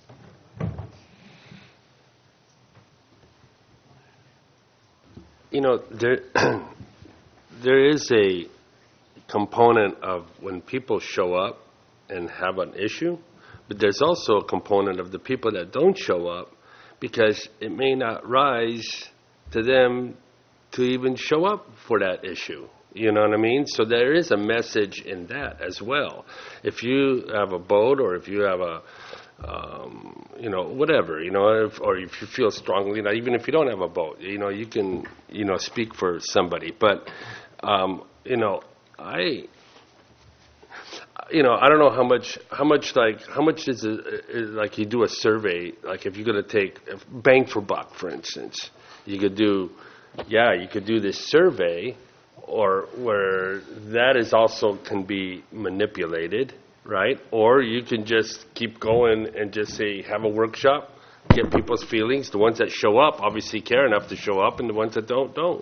You know, there there is a component of when people show up and have an issue, but there's also a component of the people that don't show up because it may not rise to them to even show up for that issue. You know what I mean? So there is a message in that as well. If you have a boat or if you have a, um, you know, whatever, you know, if, or if you feel strongly, not even if you don't have a boat, you know, you can, you know, speak for somebody. But, um, you know, I, you know, I don't know how much, how much like, how much is, it, is like you do a survey, like if you're going to take bang for buck, for instance, you could do, yeah, you could do this survey, or where that is also can be manipulated, right? Or you can just keep going and just say, have a workshop, get people's feelings. The ones that show up obviously care enough to show up, and the ones that don't, don't.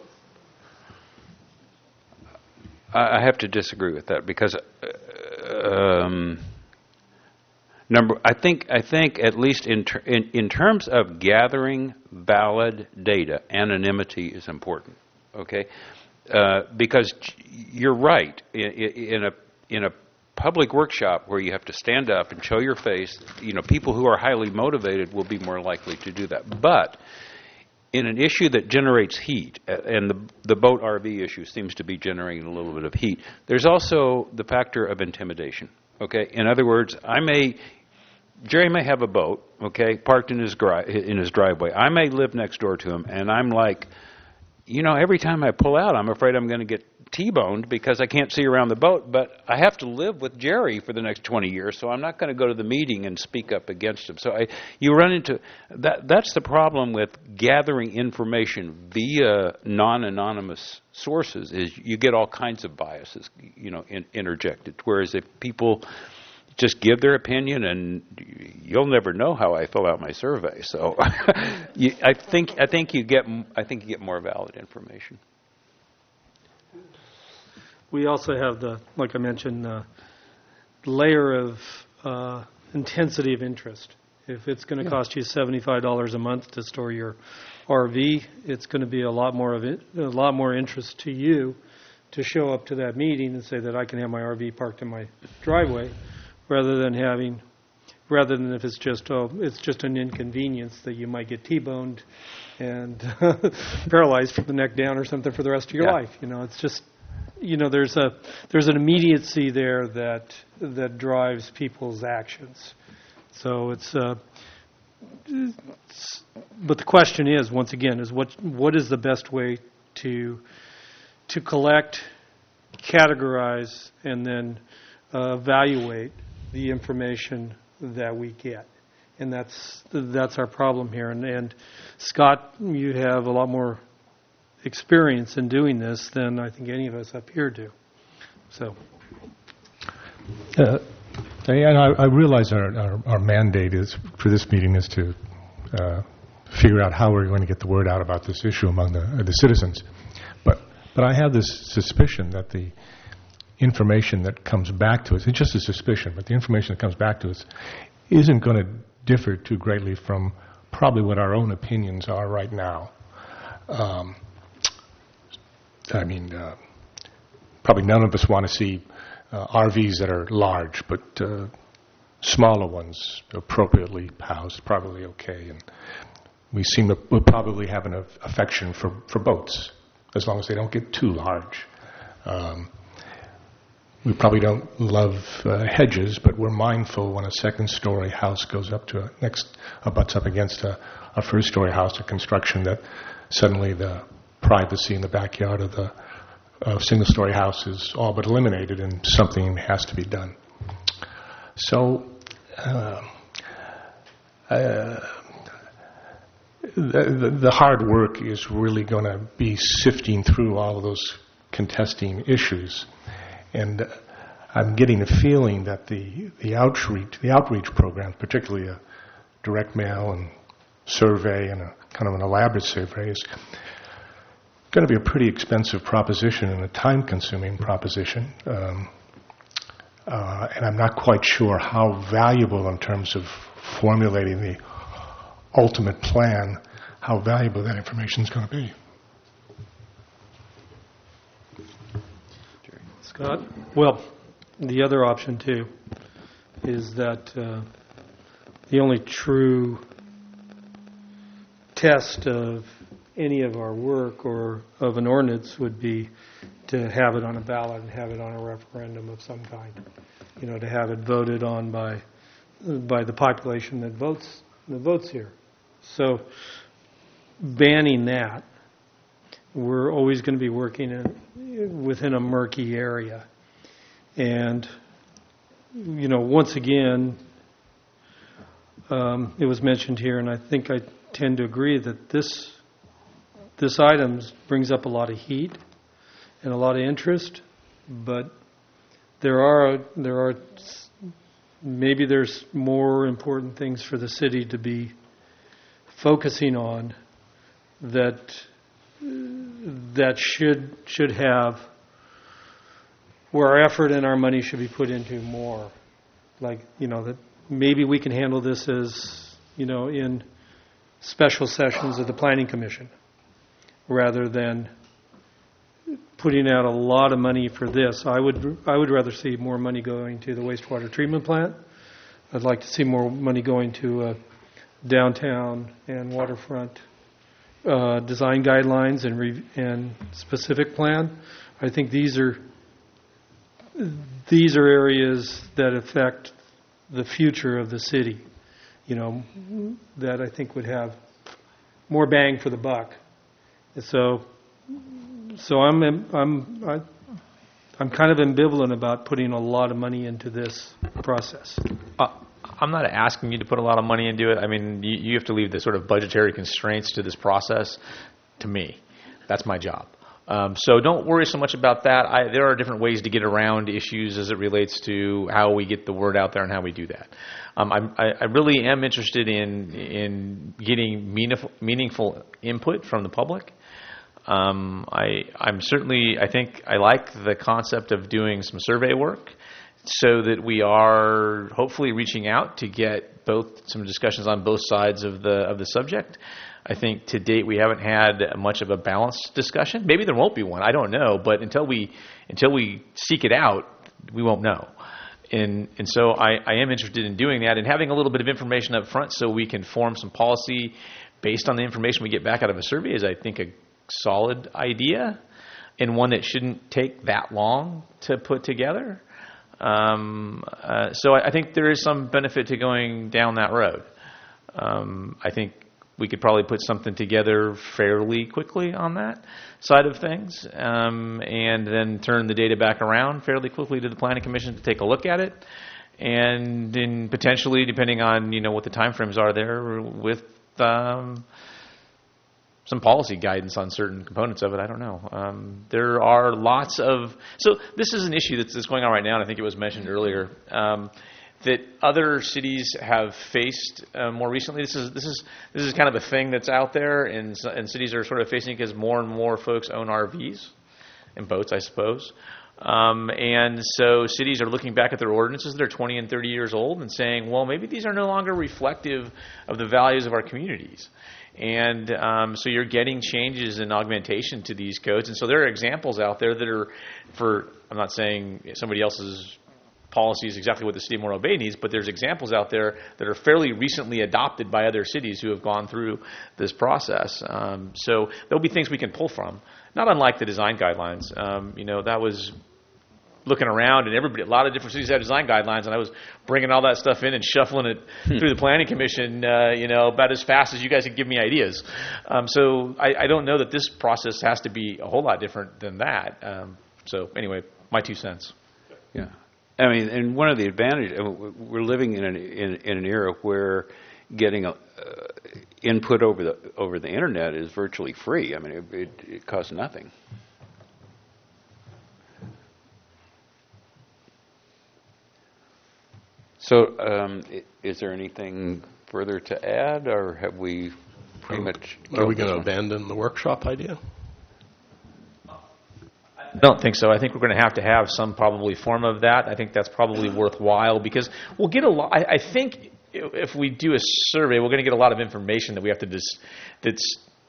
I have to disagree with that because, uh, um, number, I think I think at least in, ter- in in terms of gathering valid data, anonymity is important. Okay, uh, because you're right. In, in a in a public workshop where you have to stand up and show your face, you know, people who are highly motivated will be more likely to do that. But in an issue that generates heat, and the, the boat R V issue seems to be generating a little bit of heat, there's also the factor of intimidation, okay? In other words, I may, Jerry may have a boat, okay, parked in his, gri- in his driveway. I may live next door to him, and I'm like, you know, every time I pull out, I'm afraid I'm going to get T-boned because I can't see around the boat, but I have to live with Jerry for the next twenty years, so I'm not going to go to the meeting and speak up against him. So I, you run into that. That's the problem with gathering information via non-anonymous sources is you get all kinds of biases, you know, in, interjected. Whereas if people just give their opinion, and you'll never know how I fill out my survey. So you, I think I think you get I think you get more valid information. We also have the, like I mentioned, uh, layer of uh, intensity of interest. If it's going to yeah. cost you seventy-five dollars a month to store your R V, it's going to be a lot more of it, a lot more interest to you to show up to that meeting and say that I can have my R V parked in my driveway, rather than having, rather than if it's just oh, it's just an inconvenience that you might get T-boned and paralyzed from the neck down or something for the rest of your yeah. life. You know, it's just. You know, there's a there's an immediacy there that that drives people's actions. So it's, uh, it's, but the question is, once again, is what what is the best way to to collect, categorize, and then uh, evaluate the information that we get, and that's that's our problem here. And, and Scott, you have a lot more experience in doing this than I think any of us up here do. So, uh, and I, I realize our, our, our mandate is for this meeting is to uh, figure out how we're going to get the word out about this issue among the uh, the citizens. But but I have this suspicion that the information that comes back to us, it's just a suspicion, but the information that comes back to us isn't going to differ too greatly from probably what our own opinions are right now. Um, I mean, uh, probably none of us want to see uh, R Vs that are large, but uh, smaller ones, appropriately housed, probably okay. And we seem to we'll probably have an af- affection for, for boats, as long as they don't get too large. Um, we probably don't love uh, hedges, but we're mindful when a second-story house goes up to a next, uh, butts up against a, a first-story house, a construction that suddenly the privacy in the backyard of the uh, single-story house is all but eliminated, and something has to be done. So, uh, uh, the, the, the hard work is really going to be sifting through all of those contesting issues, and uh, I'm getting a feeling that the the outreach the outreach program, particularly a direct mail and survey and a kind of an elaborate survey, is going to be a pretty expensive proposition and a time-consuming proposition. Um, uh, and I'm not quite sure how valuable in terms of formulating the ultimate plan, how valuable that information is going to be. Scott? Well, the other option, too, is that uh, the only true test of any of our work or of an ordinance would be to have it on a ballot and have it on a referendum of some kind. You know, to have it voted on by by the population that votes that votes here. So banning that, we're always going to be working in, within a murky area. And, you know, once again, um, it was mentioned here, and I think I tend to agree that this this item brings up a lot of heat and a lot of interest, but there are there are maybe there's more important things for the city to be focusing on that that should should have where our effort and our money should be put into more. Like, you know, that maybe we can handle this as, you know, in special sessions of the Planning Commission rather than putting out a lot of money for this. I would I would rather see more money going to the wastewater treatment plant. I'd like to see more money going to uh, downtown and waterfront uh, design guidelines and re- and specific plan. I think these are these are areas that affect the future of the city. You know, that I think would have more bang for the buck. So. So I'm I'm I, I'm kind of ambivalent about putting a lot of money into this process. Uh, I'm not asking you to put a lot of money into it. I mean, you, you have to leave the sort of budgetary constraints to this process to me. That's my job. Um, so don't worry so much about that. I, there are different ways to get around issues as it relates to how we get the word out there and how we do that. Um, I'm, I, I really am interested in in getting meaningful, meaningful input from the public. Um, I, I'm certainly, I think I like the concept of doing some survey work so that we are hopefully reaching out to get both some discussions on both sides of the of the subject. I think to date we haven't had much of a balanced discussion. Maybe there won't be one. I don't know. But until we until we seek it out, we won't know. And and so I, I am interested in doing that and having a little bit of information up front so we can form some policy based on the information we get back out of a survey is, I think, a solid idea and one that shouldn't take that long to put together. Um, uh, so I, I think there is some benefit to going down that road. Um, I think we could probably put something together fairly quickly on that side of things, um, and then turn the data back around fairly quickly to the Planning Commission to take a look at it, and then potentially, depending on you know what the timeframes are there, with um, some policy guidance on certain components of it. I don't know. Um, there are lots of... So this is an issue that's, that's going on right now, and I think it was mentioned earlier, um, that other cities have faced uh, more recently. This is this is this is kind of a thing that's out there, and, and cities are sort of facing it because more and more folks own R Vs and boats, I suppose. Um, and so cities are looking back at their ordinances that are twenty and thirty years old and saying, well, maybe these are no longer reflective of the values of our communities. And um, so you're getting changes and augmentation to these codes. And so there are examples out there that are for, I'm not saying somebody else's policy is exactly what the city of Morro Bay needs, but there's examples out there that are fairly recently adopted by other cities who have gone through this process. Um, so there'll be things we can pull from, not unlike the design guidelines. Um, you know, that was looking around, and everybody, a lot of different cities have design guidelines, and I was bringing all that stuff in and shuffling it through the Planning Commission, uh, you know, about as fast as you guys could give me ideas. Um, so I, I don't know that this process has to be a whole lot different than that. Um, so anyway, my two cents. Yeah. I mean, and one of the advantages, we're living in an, in, in an era where getting a, uh, input over the over the internet is virtually free. I mean, it, it, it costs nothing. So, um, is there anything further to add, or have we pretty much... Are we going to abandon the workshop idea? I don't think so. I think we're going to have to have some probably form of that. I think that's probably worthwhile because we'll get a lot... I, I think if we do a survey, we're going to get a lot of information that we have to dis, that's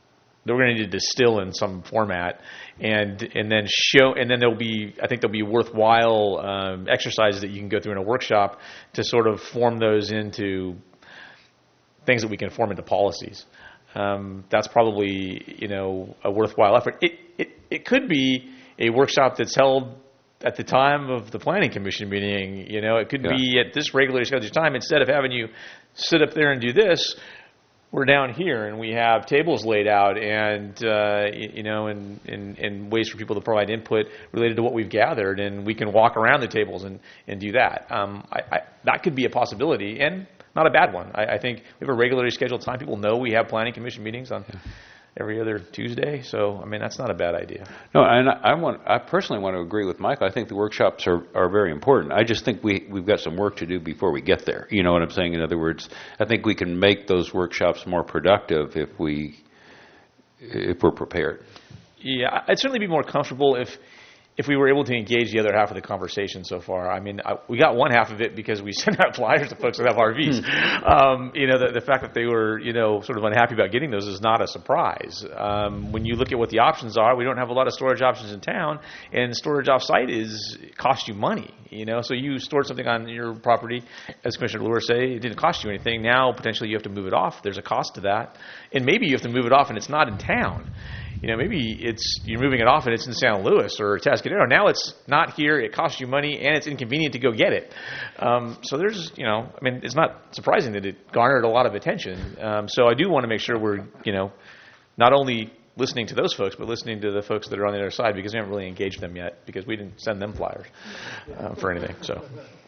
we're going to need to distill in some format, and and then show, and then there'll be, I think there'll be worthwhile um, exercises that you can go through in a workshop to sort of form those into things that we can form into policies. Um, that's probably, you know, a worthwhile effort. It, it it could be a workshop that's held at the time of the Planning Commission meeting. You know, it could Yeah. be at this regularly scheduled time. Instead of having you sit up there and do this, we're down here and we have tables laid out and, uh, y- you know, and, and, and ways for people to provide input related to what we've gathered, and we can walk around the tables and, and do that. Um, I, I, that could be a possibility, and not a bad one. I, I think we have a regularly scheduled time. People know we have Planning Commission meetings on every other Tuesday, so, I mean, that's not a bad idea. No, and I, I want. I personally want to agree with Mike. I think the workshops are, are very important. I just think we we've got some work to do before we get there. You know what I'm saying? In other words, I think we can make those workshops more productive if we if we're prepared. Yeah, I'd certainly be more comfortable if if we were able to engage the other half of the conversation so far. I mean, I, we got one half of it because we sent out flyers to folks that have R Vs. um, you know, the, the fact that they were, you know, sort of unhappy about getting those is not a surprise. Um, when you look at what the options are, we don't have a lot of storage options in town, and storage off-site is cost you money. You know, so you stored something on your property, as Commissioner Lure say, it didn't cost you anything. Now potentially you have to move it off. There's a cost to that, and maybe you have to move it off, and it's not in town. You know, maybe it's you're moving it off and it's in San Luis or Tascadero. Now it's not here. It costs you money and it's inconvenient to go get it. Um, so there's, you know, I mean, it's not surprising that it garnered a lot of attention. Um, so I do want to make sure we're, you know, not only listening to those folks, but listening to the folks that are on the other side, because we haven't really engaged them yet because we didn't send them flyers uh, for anything. So,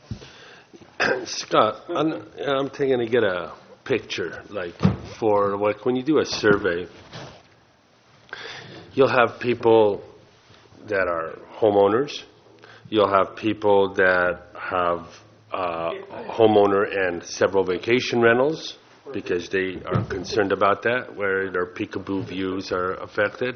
Scott, I'm, I'm taking to get a picture, like for like when you do a survey. You'll have people that are homeowners. You'll have people that have uh, homeowner and several vacation rentals because they are concerned about that, where their peekaboo views are affected.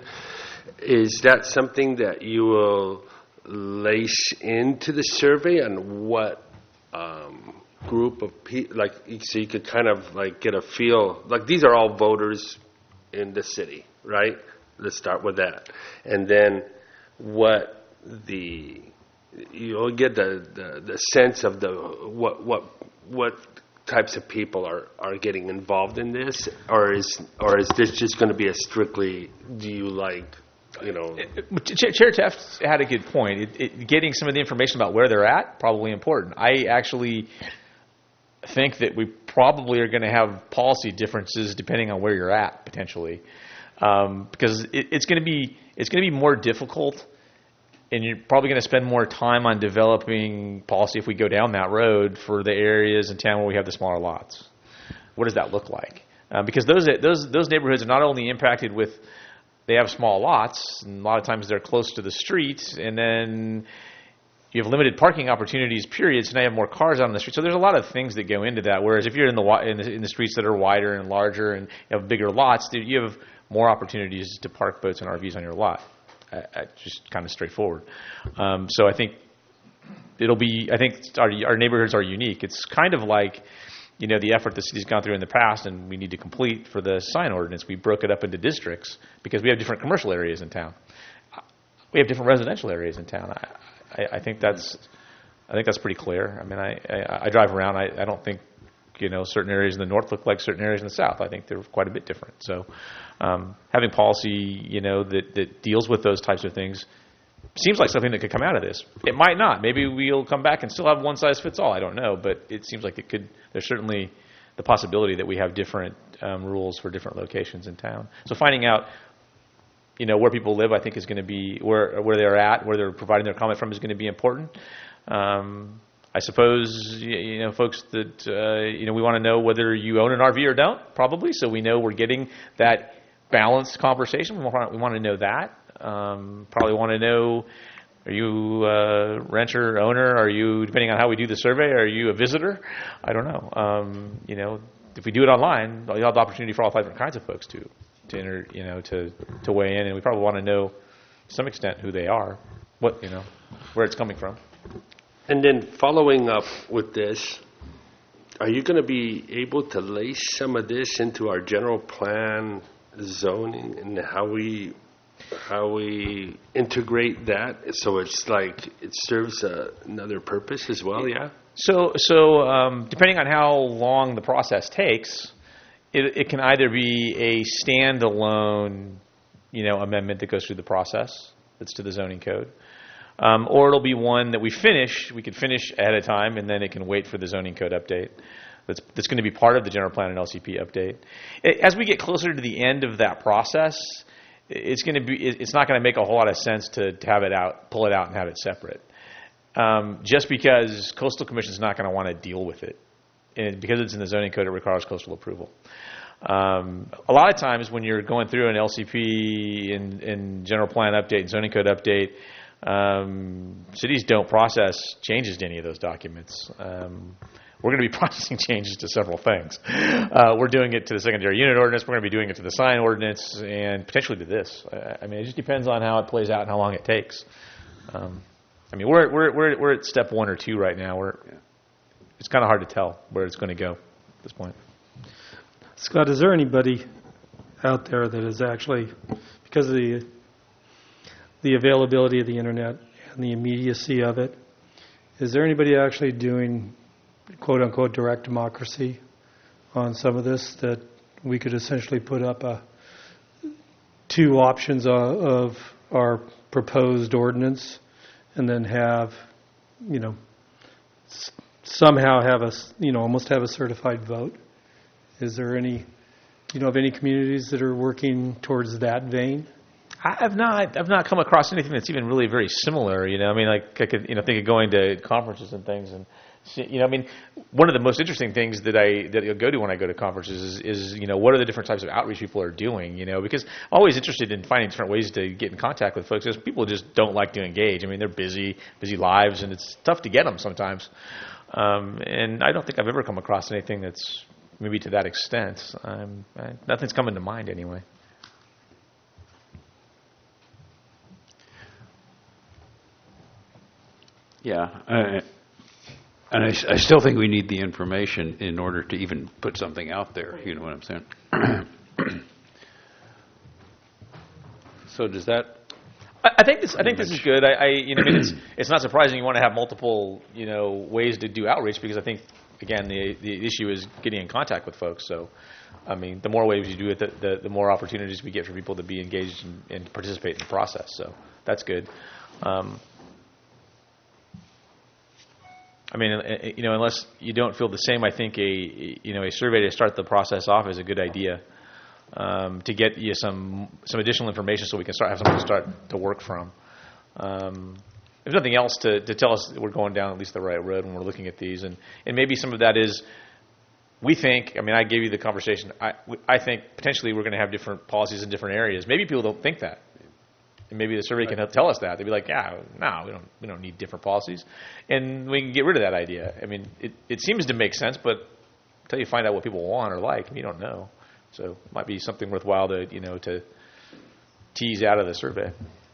Is that something that you will lace into the survey, and what um, group of people, like, so you could kind of like get a feel, like these are all voters in the city, right? Let's start with that. And then what the, you'll get the, the, the sense of the, what, what, what types of people are, are getting involved in this, or is, or is this just going to be a strictly, do you like, you know? Chair Chair Teft had a good point. It, it, getting some of the information about where they're at, probably important. I actually think that we probably are going to have policy differences depending on where you're at, potentially. Um, because it, it's going to be it's going to be more difficult, and you're probably going to spend more time on developing policy if we go down that road for the areas in town where we have the smaller lots. What does that look like? Uh, because those those those neighborhoods are not only impacted with, they have small lots, and a lot of times they're close to the streets, and then you have limited parking opportunities, period, so now you have more cars out on the street. So there's a lot of things that go into that, whereas if you're in the in the, in the streets that are wider and larger and you have bigger lots, you have more opportunities to park boats and R Vs on your lot. Uh, uh, just kind of straightforward. Um, so I think it'll be, I think our, our neighborhoods are unique. It's kind of like, you know, the effort the city's gone through in the past and we need to complete for the sign ordinance. We broke it up into districts because we have different commercial areas in town. We have different residential areas in town. I, I, I think that's, I think that's pretty clear. I mean, I, I, I drive around. I, I don't think, you know, certain areas in the north look like certain areas in the south. I think they're quite a bit different. So um, having policy, you know, that, that deals with those types of things seems like something that could come out of this. It might not. Maybe we'll come back and still have one size fits all. I don't know. But it seems like it could. There's certainly the possibility that we have different um, rules for different locations in town. So finding out, you know, where people live, I think is going to be, where where they're at, where they're providing their comment from is going to be important. Um, I suppose, you know, folks that, uh, you know, we want to know whether you own an R V or don't, probably, so we know we're getting that balanced conversation. We want, we want to know that. Um, probably want to know, are you a renter, owner? Are you, depending on how we do the survey, are you a visitor? I don't know. Um, you know, if we do it online, you'll have the opportunity for all five different kinds of folks to, to enter, you know, to, to weigh in, and we probably want to know, to some extent, who they are, what, you know, where it's coming from. And then following up with this, are you going to be able to lace some of this into our general plan zoning and how we how we integrate that so it's like it serves a, another purpose as well? Yeah. So, so um, depending on how long the process takes, it, it can either be a standalone, you know, amendment that goes through the process that's to the zoning code, um, or it'll be one that we finish. We could finish ahead of time, and then it can wait for the zoning code update. That's that's going to be part of the general plan and L C P update. As we get closer to the end of that process, it's going to be it's not going to make a whole lot of sense to, to have it out, pull it out, and have it separate. Um, just because Coastal Commission is not going to want to deal with it, and because it's in the zoning code, it requires coastal approval. Um, a lot of times when you're going through an L C P and, and general plan update and zoning code update, um, cities don't process changes to any of those documents. Um, we're going to be processing changes to several things. Uh, we're doing it to the secondary unit ordinance. We're going to be doing it to the sign ordinance and potentially to this. I, I mean, it just depends on how it plays out and how long it takes. Um, I mean, we're we're we're we're at step one or two right now. We're it's kind of hard to tell where it's going to go at this point. Scott, is there anybody out there that is actually, because of the the availability of the internet and the immediacy of it, is there anybody actually doing quote unquote direct democracy on some of this that we could essentially put up a two options of, of our proposed ordinance and then have, you know, s- somehow have a, s- you know, almost have a certified vote? Is there any, you know, of any communities that are working towards that vein? I've not I've not come across anything that's even really very similar. You know, I mean, like I could you know think of going to conferences and things, and you know, I mean, one of the most interesting things that I that I go to when I go to conferences is, is you know what are the different types of outreach people are doing. You know, because I'm always interested in finding different ways to get in contact with folks. Because people just don't like to engage. I mean, they're busy, busy lives, and it's tough to get them sometimes. Um, and I don't think I've ever come across anything that's maybe to that extent. Um, I, nothing's coming to mind anyway. Yeah, uh, and I, s- I still think we need the information in order to even put something out there. You know what I'm saying? So does that? I I think this. I think this is good. I, I you know, I mean, it's it's not surprising you want to have multiple, you know, ways to do outreach because I think again the the issue is getting in contact with folks. So, I mean, the more ways you do it, the the, the more opportunities we get for people to be engaged and, and participate in the process. So that's good. Um, I mean, uh, you know, unless you don't feel the same, I think a you know a survey to start the process off is a good idea. Um, to get you some some additional information so we can start have something to start to work from. Um, there's nothing else to, to tell us that we're going down at least the right road when we're looking at these, and, and maybe some of that is we think. I mean, I gave you the conversation. I I think potentially we're going to have different policies in different areas. Maybe people don't think that, and maybe the survey can help tell us that. They'd be like, yeah, no, we don't we don't need different policies, and we can get rid of that idea. I mean, it it seems to make sense, but until you find out what people want or like, you don't know. So it might be something worthwhile to, you know, to tease out of the survey.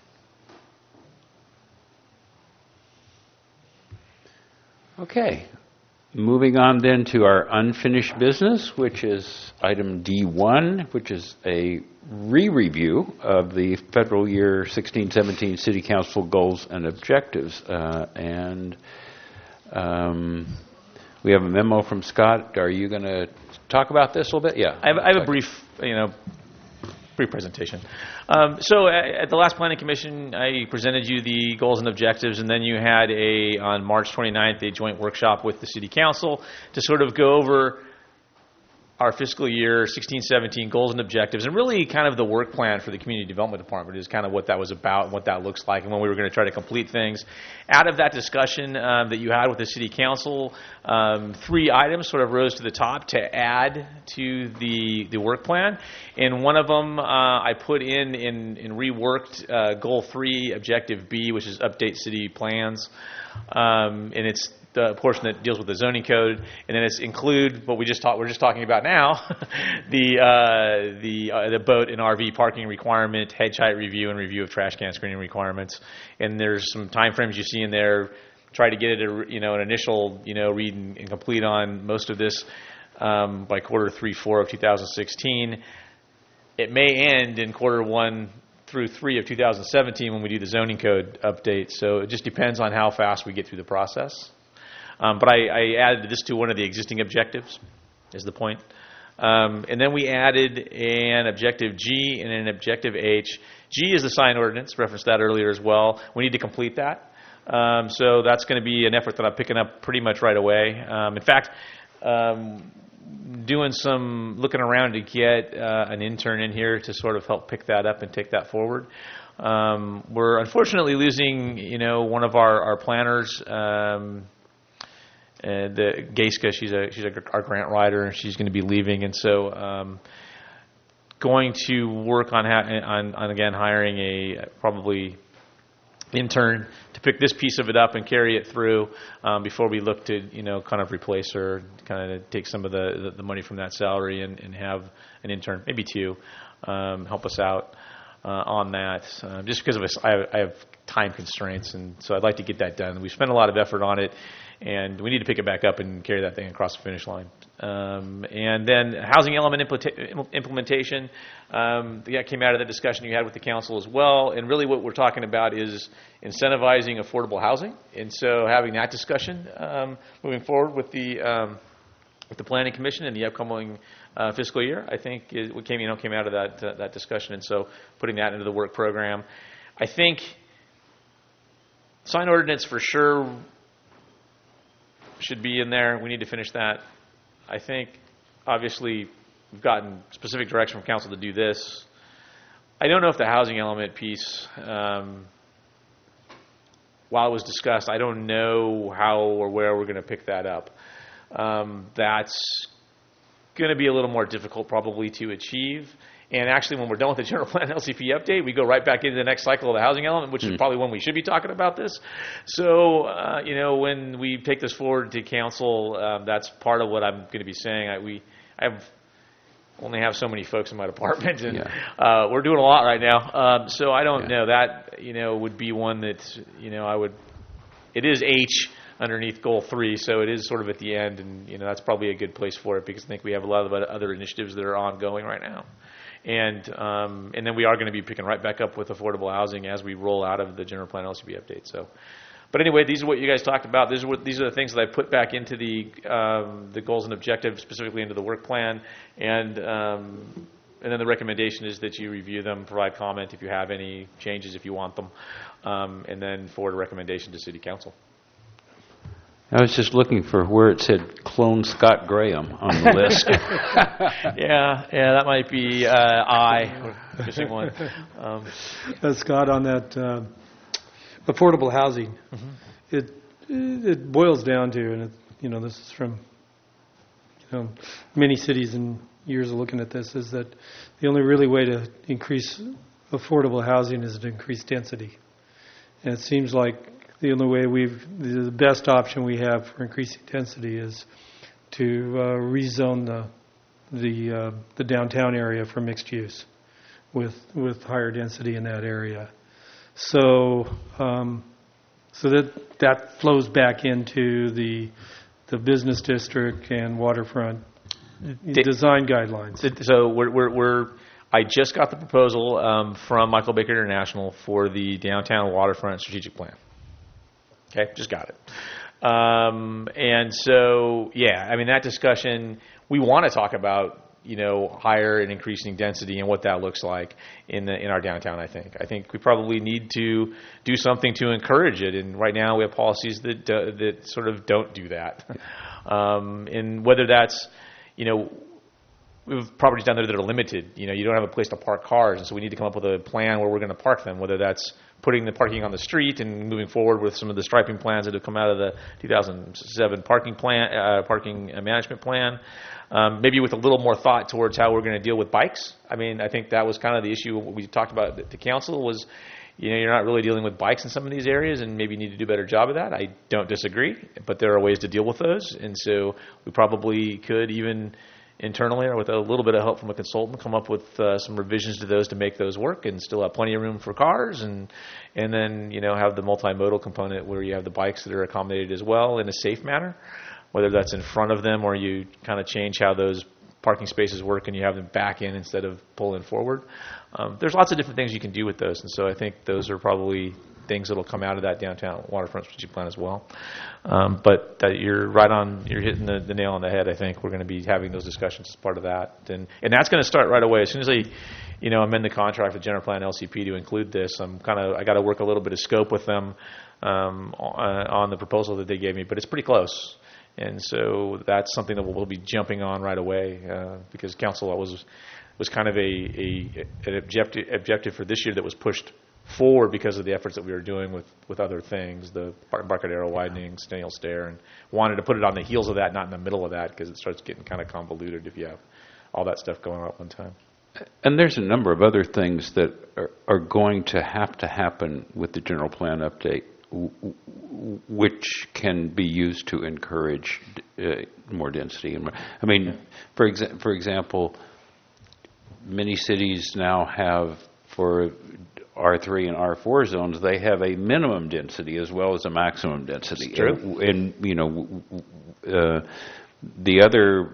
Okay. Moving on then to our unfinished business, which is item D one, which is a re-review of the federal year sixteen seventeen City Council goals and objectives. Uh, and um, we have a memo from Scott. Are you going to talk about this a little bit? Yeah. I have, I have a brief, you know, brief presentation. Um, so at, at the last Planning Commission, I presented you the goals and objectives, and then you had a, on March twenty-ninth, a joint workshop with the City Council to sort of go over our fiscal year sixteen seventeen goals and objectives, and really kind of the work plan for the Community Development Department is kind of what that was about and what that looks like and when we were going to try to complete things. Out of that discussion um, that you had with the City Council, um, three items sort of rose to the top to add to the, the work plan. And one of them uh, I put in and, and reworked uh, Goal three, Objective B, which is update city plans. Um, and it's the portion that deals with the zoning code, and then it's include what we just talked. We're just talking about now, the uh, the uh, the boat and R V parking requirement, hedge height review, and review of trash can screening requirements. And there's some time frames you see in there. Try to get it, a, you know, an initial, you know, read and, and complete on most of this um, by quarter three, four of two thousand sixteen. it may end in quarter one through three of two thousand seventeen when we do the zoning code update. So it just depends on how fast we get through the process. Um, but I, I added this to one of the existing objectives, is the point. Um, and then we added an objective G and an objective H. G is the sign ordinance, referenced that earlier as well. We need to complete that. Um, so that's going to be an effort that I'm picking up pretty much right away. Um, in fact, um, doing some looking around to get uh, an intern in here to sort of help pick that up and take that forward. Um, we're unfortunately losing, you know, one of our, our planners, um, uh, the Gaiska. She's a she's a, our grant writer, and she's going to be leaving, and so um, going to work on, ha- on on again hiring a probably intern to pick this piece of it up and carry it through um, before we look to, you know, kind of replace her, kind of take some of the, the, the money from that salary and, and have an intern, maybe two, um, help us out uh, on that. Uh, just because of us, I, I have time constraints, and so I'd like to get that done. We spent a lot of effort on it, and we need to pick it back up and carry that thing across the finish line. Um, and then housing element implementa- implementation, um, that came out of the discussion you had with the council as well. And really what we're talking about is incentivizing affordable housing. And so having that discussion um, moving forward with the um, with the Planning Commission in the upcoming uh, fiscal year, I think is what came, you know, came out of that uh, that discussion. And so putting that into the work program. I think sign ordinance for sure should be in there. We need to finish that. I think, obviously, we've gotten specific direction from council to do this. I don't know if the housing element piece, um, while it was discussed, I don't know how or where we're going to pick that up. Um, that's going to be a little more difficult probably to achieve. And actually, when we're done with the general plan L C P update, we go right back into the next cycle of the housing element, which mm. is probably when we should be talking about this. So, uh, you know, when we take this forward to council, um, that's part of what I'm going to be saying. I, we, I have only have so many folks in my department, and yeah. uh, we're doing a lot right now. Um, so I don't yeah. know. That, you know, would be one that, you know, I would. It is H underneath goal three, so it is sort of at the end, and you know that's probably a good place for it because I think we have a lot of other initiatives that are ongoing right now. And um, and then we are going to be picking right back up with affordable housing as we roll out of the general plan L C P update. So, but anyway, these are what you guys talked about. These are what, these are the things that I put back into the um, the goals and objectives, specifically into the work plan. And um, and then the recommendation is that you review them, provide comment if you have any changes, if you want them, um, and then forward a recommendation to City Council. I was just looking for where it said clone Scott Graham on the list. yeah, yeah, that might be uh, I, missing one. Um, uh, Scott, on that uh, affordable housing, mm-hmm. it it boils down to, and it, you know, this is from you know many cities and years of looking at this, is that the only really way to increase affordable housing is to increase density, and it seems like the only way we've, the best option we have for increasing density is to uh, rezone the the uh, the downtown area for mixed use, with with higher density in that area. So um, so that that flows back into the the business district and waterfront D- design guidelines. So we're we're. we're I just got the proposal um, from Michael Baker International for the downtown waterfront strategic plan. Okay, just got it. Um, and so, yeah, I mean, that discussion, we want to talk about, you know, higher and increasing density and what that looks like in the, in our downtown, I think. I think we probably need to do something to encourage it. And right now we have policies that uh, that sort of don't do that. Um, and whether that's, you know, we have properties down there that are limited. You know, you don't have a place to park cars, and so we need to come up with a plan where we're going to park them, whether that's putting the parking on the street and moving forward with some of the striping plans that have come out of the two thousand seven parking plan, uh, parking management plan. Um, maybe with a little more thought towards how we're going to deal with bikes. I mean, I think that was kind of the issue we talked about at the council was, you know, you're not really dealing with bikes in some of these areas, and maybe you need to do a better job of that. I don't disagree, but there are ways to deal with those, and so we probably could even internally or with a little bit of help from a consultant come up with uh, some revisions to those to make those work and still have plenty of room for cars, and and then, you know, have the multimodal component where you have the bikes that are accommodated as well in a safe manner, whether that's in front of them or you kind of change how those parking spaces work and you have them back in instead of pulling forward. Um, there's lots of different things you can do with those, and so I think those are probably things that will come out of that downtown waterfront strategic plan as well. Um, but that you're right on, you're hitting the, the nail on the head. I think we're going to be having those discussions as part of that, and and that's going to start right away as soon as they, you know, amend the contract with General Plan L C P to include this. I'm kind of I got to work a little bit of scope with them um, on, on the proposal that they gave me, but it's pretty close. And so that's something that we'll, we'll be jumping on right away uh, because council was was kind of a, a an objective objective for this year that was pushed forward because of the efforts that we were doing with, with other things, the Embarcadero widening, Centennial Stair, and wanted to put it on the heels of that, not in the middle of that, because it starts getting kind of convoluted if you have all that stuff going on at one time. And there's a number of other things that are, are going to have to happen with the general plan update, w- w- which can be used to encourage uh, more density. And more, I mean, yeah. for exa- for example, many cities now have for R three and R four zones, they have a minimum density as well as a maximum density. It's true. And, and you know, uh, the other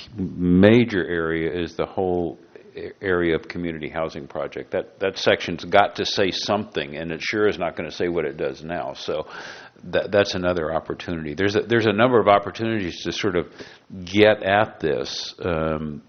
major area is the whole area of community housing project. That that section's got to say something, and it sure is not going to say what it does now. So that that's another opportunity. There's a, there's a number of opportunities to sort of get at this um,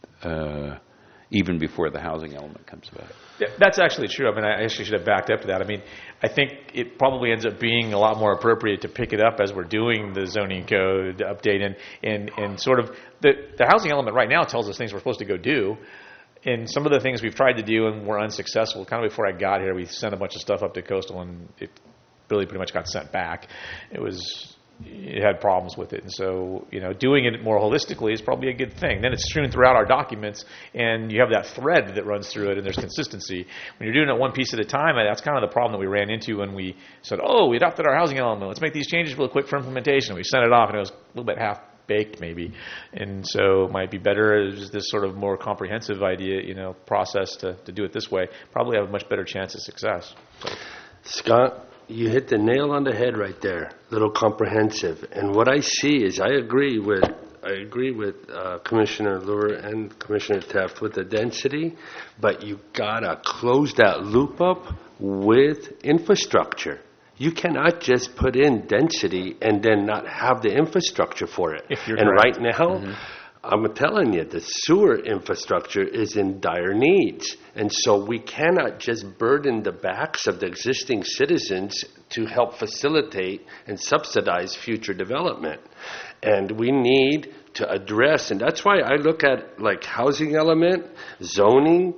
uh, even before the housing element comes about. That's actually true. I mean, I actually should have backed up to that. I mean, I think it probably ends up being a lot more appropriate to pick it up as we're doing the zoning code update and, and, and sort of the, the housing element right now tells us things we're supposed to go do. And some of the things we've tried to do and were unsuccessful, kind of before I got here, we sent a bunch of stuff up to Coastal and it really pretty much got sent back. It was... it had problems with it. And so, you know, doing it more holistically is probably a good thing. Then it's strewn throughout our documents, and you have that thread that runs through it, and there's consistency. When you're doing it one piece at a time, that's kind of the problem that we ran into when we said, oh, we adopted our housing element. Let's make these changes real quick for implementation. We sent it off, and it was a little bit half-baked, maybe. And so it might be better as this sort of more comprehensive idea, you know, process to, to do it this way. Probably have a much better chance of success. So. Scott? You hit the nail on the head right there, little comprehensive. And what I see is I agree with I agree with uh, Commissioner Luer and Commissioner Teft with the density, but you gotta close that loop up with infrastructure. You cannot just put in density and then not have the infrastructure for it. If you're and correct. right now, mm-hmm. I'm telling you, the sewer infrastructure is in dire needs. And so we cannot just burden the backs of the existing citizens to help facilitate and subsidize future development. And we need to address, and that's why I look at like housing element, zoning,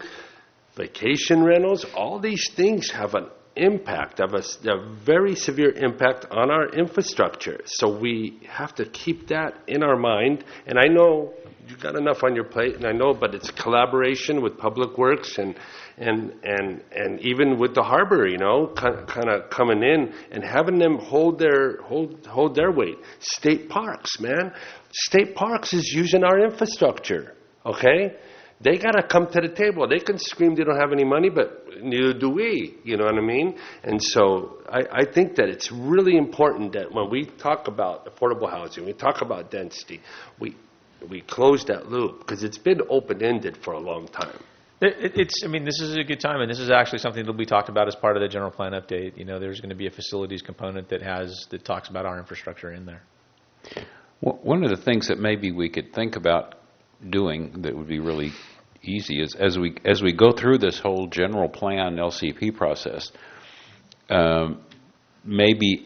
vacation rentals, all these things have an impact, of a, a very severe impact on our infrastructure. So we have to keep that in our mind. And I know you've got enough on your plate, and I know, but it's collaboration with Public Works and and and and even with the harbor, you know, kind kind of coming in and having them hold their hold hold their weight. State parks, man, state parks is using our infrastructure. Okay. They got to come to the table. They can scream they don't have any money, but neither do we. You know what I mean? And so I, I think that it's really important that when we talk about affordable housing, we talk about density, we we close that loop because it's been open-ended for a long time. It, it's, I mean, this is a good time, and this is actually something that will be talked about as part of the general plan update. You know, there's going to be a facilities component that has that talks about our infrastructure in there. Well, one of the things that maybe we could think about doing that would be really easy is as we as we go through this whole general plan L C P process, um, maybe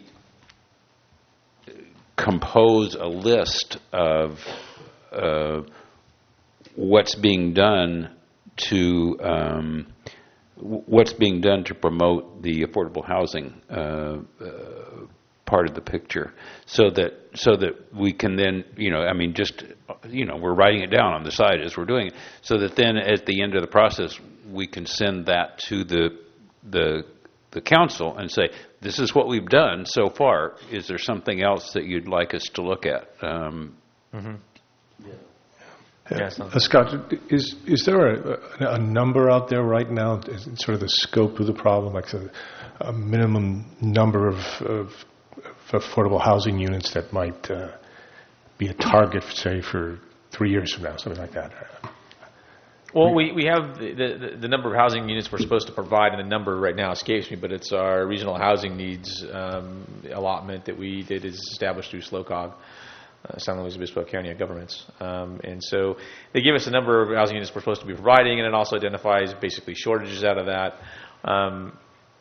compose a list of uh, what's being done to um, what's being done to promote the affordable housing uh, uh, part of the picture, so that so that we can then, you know, I mean, just, you know, we're writing it down on the side as we're doing it, so that then at the end of the process we can send that to the the the council and say, this is what we've done so far. Is there something else that you'd like us to look at? Um, mm-hmm. yeah. Yeah, uh, Scott, is is there a, a number out there right now, sort of the scope of the problem, like a, a minimum number of, of, of affordable housing units that might uh, be a target, say, for three years from now, something like that. Well, we, we have the, the, the number of housing units we're supposed to provide, and the number right now escapes me, but it's our regional housing needs um, allotment that we did is established through SLOCOG, uh, San Luis Obispo County Governments. Um, and so they give us a number of housing units we're supposed to be providing, and it also identifies basically shortages out of that. Um,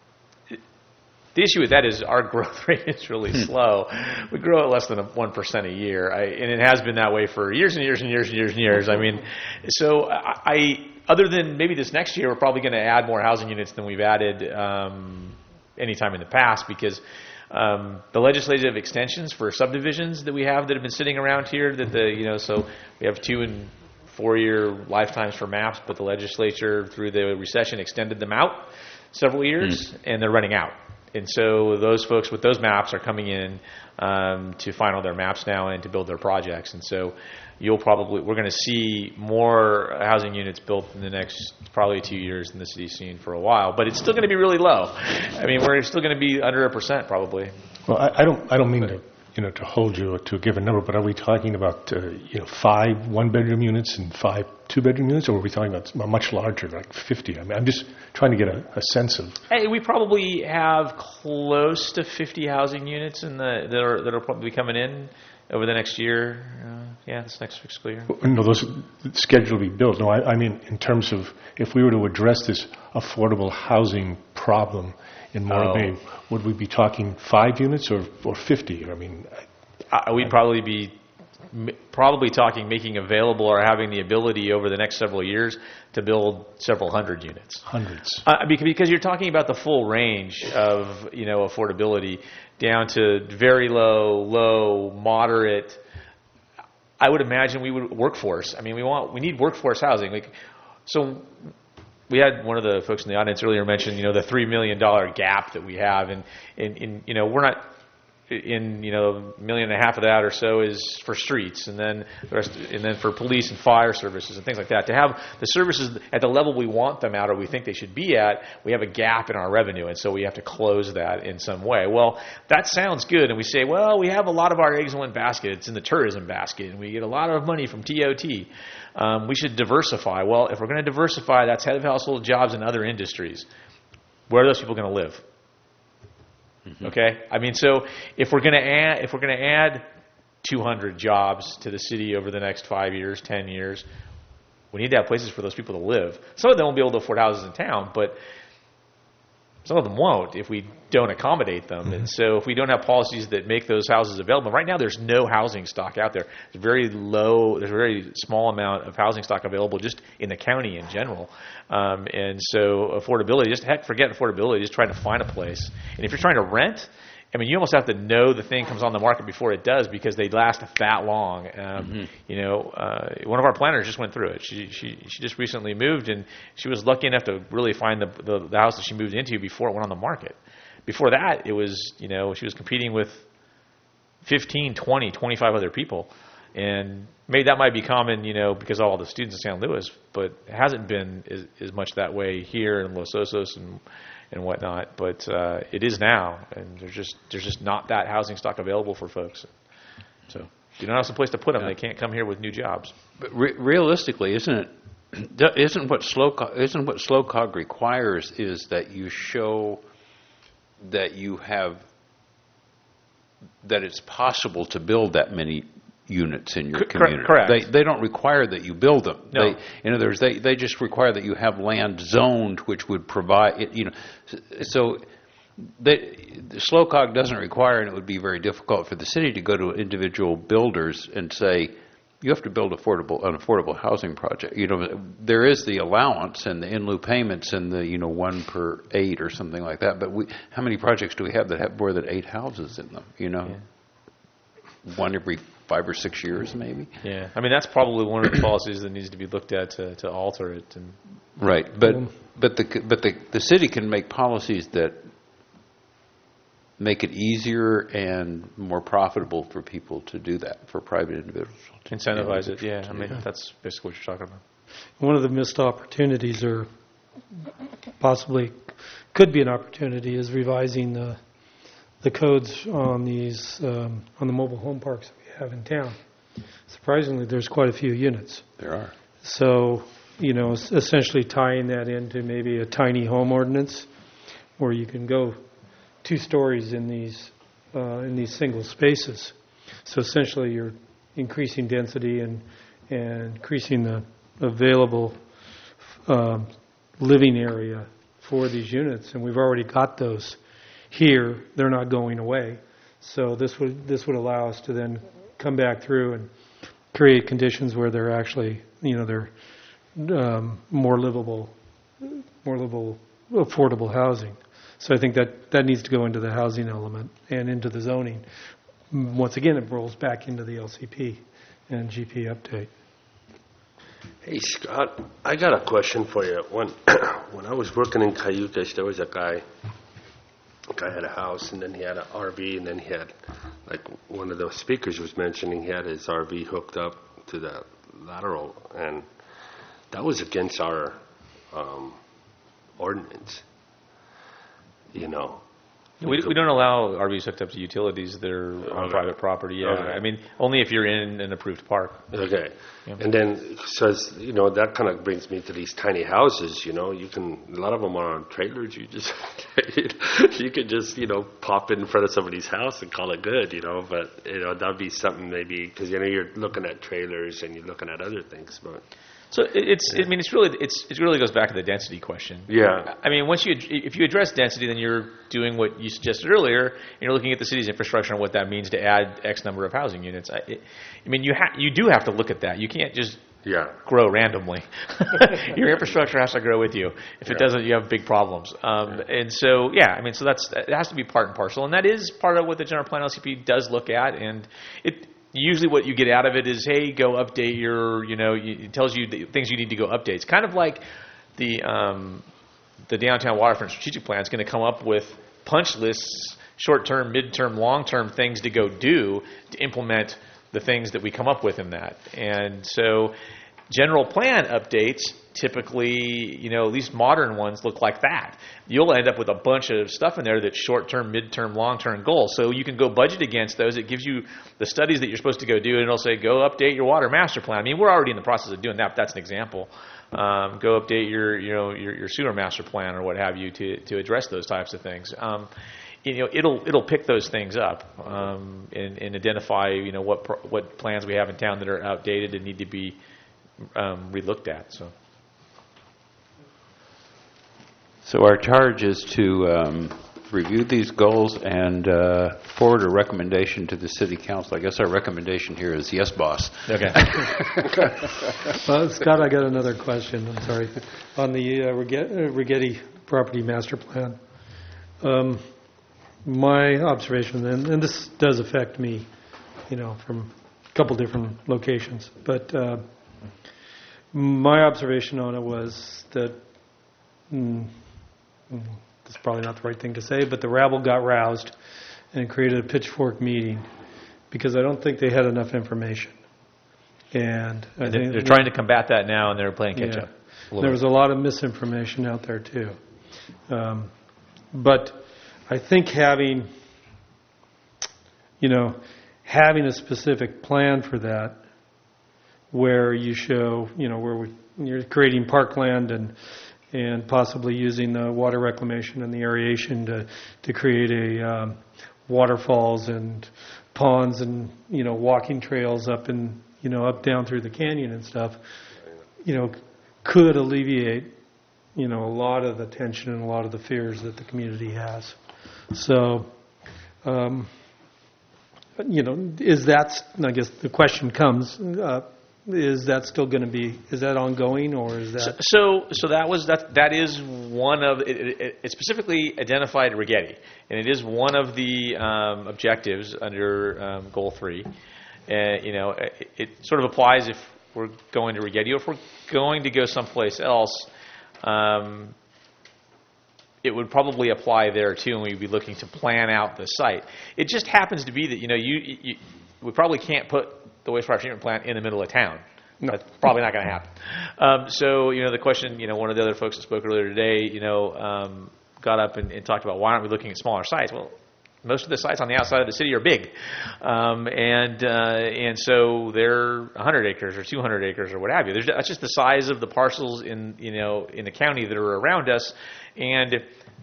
The issue with that is our growth rate is really slow. We grow at less than a one percent a year, I, and it has been that way for years and years and years and years and years. I mean, so I, I other than maybe this next year, we're probably going to add more housing units than we've added um, any time in the past because um, the legislative extensions for subdivisions that we have that have been sitting around here, that the you know, so we have two and four-year lifetimes for maps, but the legislature through the recession extended them out several years, mm. and they're running out. And so those folks with those maps are coming in um, to final their maps now and to build their projects. And so you'll probably, we're going to see more housing units built in the next probably two years in the city's seen for a while. But it's still going to be really low. I mean, we're still going to be under a percent probably. Well, I, I don't I don't mean to, you know, to hold you to a given number, but are we talking about, uh, you know, five one-bedroom units and five two-bedroom units, or are we talking about much larger, like fifty? I mean, I'm just trying to get a, a sense of. Hey, we probably have close to fifty housing units in the that are that are probably coming in over the next year. Uh, yeah, this next fiscal year. No, those scheduled to be built. No, I, I mean in terms of if we were to address this affordable housing problem in Morro Oh. Bay, would we be talking five units or or fifty? I mean, Uh, we'd probably be m- probably talking making available or having the ability over the next several years to build several hundred units. hundreds. Uh, bec- because you're talking about the full range of, you know, affordability down to very low, low, moderate. I would imagine we would workforce. I mean, we want we need workforce housing. Like, so we had one of the folks in the audience earlier mention, you know, the three million dollar gap that we have, and in, in you know, we're not. In you know, a million and a half of that or so is for streets, and then the rest, and then for police and fire services and things like that. To have the services at the level we want them at or we think they should be at, we have a gap in our revenue, and so we have to close that in some way. Well, that sounds good, and we say, well, we have a lot of our eggs in one basket. It's in the tourism basket, and we get a lot of money from T O T. Um, we should diversify. Well, if we're going to diversify, that's head of household jobs in other industries. Where are those people going to live? Okay, I mean, so if we're going to add, if we're going to add two hundred jobs to the city over the next five years, ten years, we need to have places for those people to live. Some of them won't be able to afford houses in town, but some of them won't if we don't accommodate them. Mm-hmm. And so if we don't have policies that make those houses available, right now there's no housing stock out there. There's very low, there's a very small amount of housing stock available just in the county in general. Um, and so affordability, just heck, forget affordability, just trying to find a place. And if you're trying to rent, I mean, you almost have to know the thing comes on the market before it does because they last that long. Um, mm-hmm. You know, uh, one of our planners just went through it. She she she just recently moved, and she was lucky enough to really find the, the the house that she moved into before it went on the market. Before that, it was, you know, she was competing with fifteen, twenty, twenty-five other people. And maybe that might be common, you know, because of all the students in San Luis, but it hasn't been as, as much that way here in Los Osos and and whatnot, but uh, it is now, and there's just there's just not that housing stock available for folks. So if you don't have some place to put them, yeah. They can't come here with new jobs. But re- realistically, isn't it? Isn't what SLOCOG, isn't what SLOCOG requires is that you show that you have that it's possible to build that many units in your C- community. Correct. They they don't require that you build them. No. They, in other words, they they just require that you have land zoned, which would provide it. You know, so they, SLOCOG doesn't require, and it would be very difficult for the city to go to individual builders and say, you have to build affordable an affordable housing project. You know, there is the allowance and the in lieu payments and the you know one per eight or something like that. But we, how many projects do we have that have more than eight houses in them? You know, yeah. One every five or six years, maybe. Yeah, I mean that's probably one of the policies that needs to be looked at to, to alter it. And right, but but the but the the city can make policies that make it easier and more profitable for people to do that, for private individuals. Incentivize it, yeah. I mean, yeah. That's basically what you're talking about. One of the missed opportunities, or possibly could be an opportunity, is revising the the codes on these um, on the mobile home parks that we have in town. surprisingly, there's quite a few units. There are. So, you know, es- essentially tying that into maybe a tiny home ordinance where you can go two stories in these uh, in these single spaces. So essentially, you're increasing density and and increasing the available um, living area for these units, and we've already got those here. They're not going away. So this would this would allow us to then come back through and create conditions where they're actually, you know, they're um, more livable, more livable, affordable housing. So I think that that needs to go into the housing element and into the zoning. Once again, it rolls back into the L C P and G P update. Hey, Scott, I got a question for you. When when I was working in Cayucas, there was a guy, a guy had a house, and then he had an R V, and then he had, like one of the speakers was mentioning, he had his R V hooked up to the lateral, and that was against our um, ordinance, you know. We, we don't allow R Vs hooked up to utilities that are on Okay. private property. Yeah, Okay. I mean only if you're in an approved park. Okay. Yeah. And then, says, you know, that kind of brings me to these tiny houses, you know, you can, a lot of them are on trailers, you just, you can just, you know, pop in front of somebody's house and call it good, you know, but, you know, that'd be something maybe, because, you know, you're looking at trailers and you're looking at other things, but. So it- it's, I mean, it's really, it's, it really goes back to the density question. Yeah. I mean, once you, if you address density, then you're doing what you suggested earlier, and you're looking at the city's infrastructure and what that means to add X number of housing units. I, it, I mean, you ha- you do have to look at that. You can't just Yeah. grow randomly. Your infrastructure has to grow with you. If it Yeah. doesn't, you have big problems. Um, and so, yeah, I mean, so that's, it has to be part and parcel, and that is part of what the general plan L C P does look at, and it. Usually what you get out of it is, hey, go update your, you know, it tells you the things you need to go update. It's kind of like the um, the downtown waterfront strategic plan is going to come up with punch lists, short-term, mid-term, long-term things to go do to implement the things that we come up with in that. And so general plan updates typically, you know, at least modern ones look like that. You'll end up with a bunch of stuff in there that's short-term, mid-term, long-term goals. So you can go budget against those. It gives you the studies that you're supposed to go do, and it'll say, go update your water master plan. I mean, we're already in the process of doing that, but that's an example. Um, go update your, you know, your, your sewer master plan or what have you to, to address those types of things. Um, you know, it'll it'll pick those things up um, and, and identify, you know, what pro- what plans we have in town that are outdated and need to be um, relooked at. So. So our charge is to um, review these goals and uh, forward a recommendation to the city council. I guess our recommendation here is yes, boss. Okay. Well, Scott, I got another question. I'm sorry. On the uh, Riget- uh, Rigetti property master plan, um, my observation, and, and this does affect me, you know, from a couple different locations, but uh, my observation on it was that, mm, mm, that's probably not the right thing to say, but the rabble got roused and created a pitchfork meeting because I don't think they had enough information. And I They're, think they're trying to combat that now, and they're playing catch yeah. up. a little There bit. was a lot of misinformation out there too. Um, but I think having, you know, having a specific plan for that, where you show, you know, where we, you're creating parkland and and possibly using the water reclamation and the aeration to to create a um, waterfalls and ponds and, you know, walking trails up and, you know, up down through the canyon and stuff, you know, could alleviate, you know, a lot of the tension and a lot of the fears that the community has. So, um, you know, is that, I guess the question comes, uh, is that still going to be, is that ongoing, or is that? So, so that was that. That is one of it. It, it specifically identified Rigetti, and it is one of the um, objectives under um, Goal Three. Uh, you know, it, it sort of applies if we're going to Rigetti, or if we're going to go someplace else. Um, it would probably apply there too, and we'd be looking to plan out the site. It just happens to be that, you know, you, you we probably can't put the wastewater treatment plant in the middle of town. No. That's probably not going to happen. Um, so, you know, the question, you know, one of the other folks that spoke earlier today, you know, um, got up and, and talked about why aren't we looking at smaller sites? Well, most of the sites on the outside of the city are big, um, and uh, and so they're one hundred acres or two hundred acres or what have you. There's, that's just the size of the parcels in you know in the county that are around us, and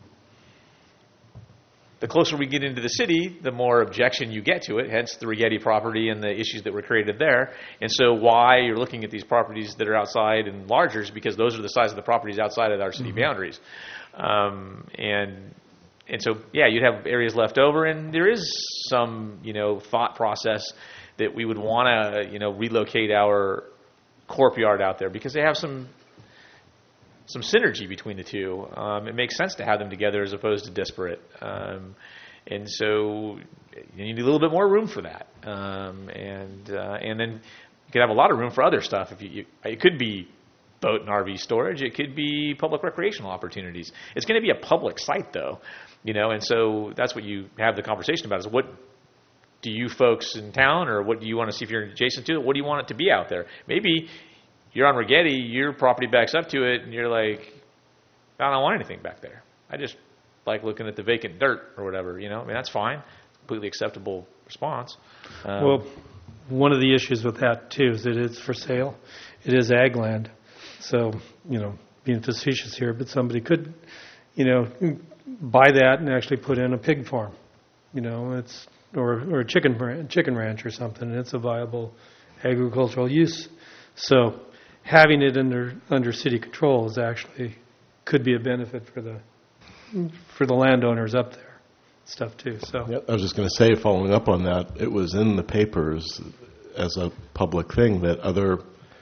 the closer we get into the city, the more objection you get to it, hence the Rigetti property and the issues that were created there. And so why you're looking at these properties that are outside and larger is because those are the size of the properties outside of our city mm-hmm. boundaries. Um, and and so, yeah, you'd have areas left over, and there is some, you know, thought process that we would want to, you know, relocate our corp yard out there because they have some some synergy between the two. Um, it makes sense to have them together as opposed to disparate. Um, and so you need a little bit more room for that. Um, and uh, and then you could have a lot of room for other stuff. If you, you, it could be boat and R V storage. It could be public recreational opportunities. It's going to be a public site, though. You know, and so that's what you have the conversation about is what do you folks in town, or what do you want to see if you're adjacent to it? What do you want it to be out there? Maybe you're on Rigetti, your property backs up to it, and you're like, I don't want anything back there. I just like looking at the vacant dirt or whatever, you know. I mean, that's fine. Completely acceptable response. Um, well, one of the issues with that, too, is that it's for sale. It is ag land. So, you know, being facetious here, but somebody could, you know, buy that and actually put in a pig farm, you know, it's or, or a chicken, ran- chicken ranch or something, and it's a viable agricultural use. So having it under under city control is actually could be a benefit for the for the landowners up there, stuff too. So yep, I was just going to say, following up on that, it was in the papers as a public thing that other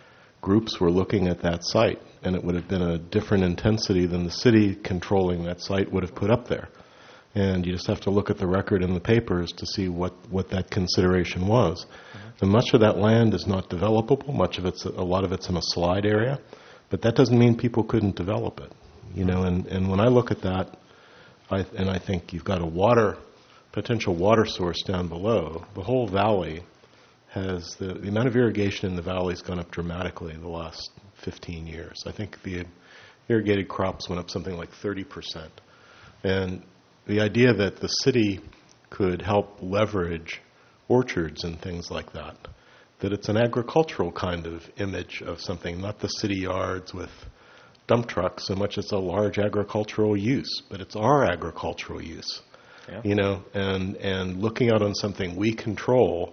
groups were looking at that site, and it would have been a different intensity than the city controlling that site would have put up there. And you just have to look at the record in the papers to see what, what that consideration was. Mm-hmm. And much of that land is not developable. Much of it's, a lot of it's in a slide area. But that doesn't mean people couldn't develop it. You know, and, and when I look at that, I, and I think you've got a water, potential water source down below, the whole valley has, the, the amount of irrigation in the valley has gone up dramatically in the last fifteen years. I think the irrigated crops went up something like thirty percent. And the idea that the city could help leverage orchards and things like that, that it's an agricultural kind of image of something, not the city yards with dump trucks so much as a large agricultural use, but it's our agricultural use, yeah. you know, and, and looking out on something we control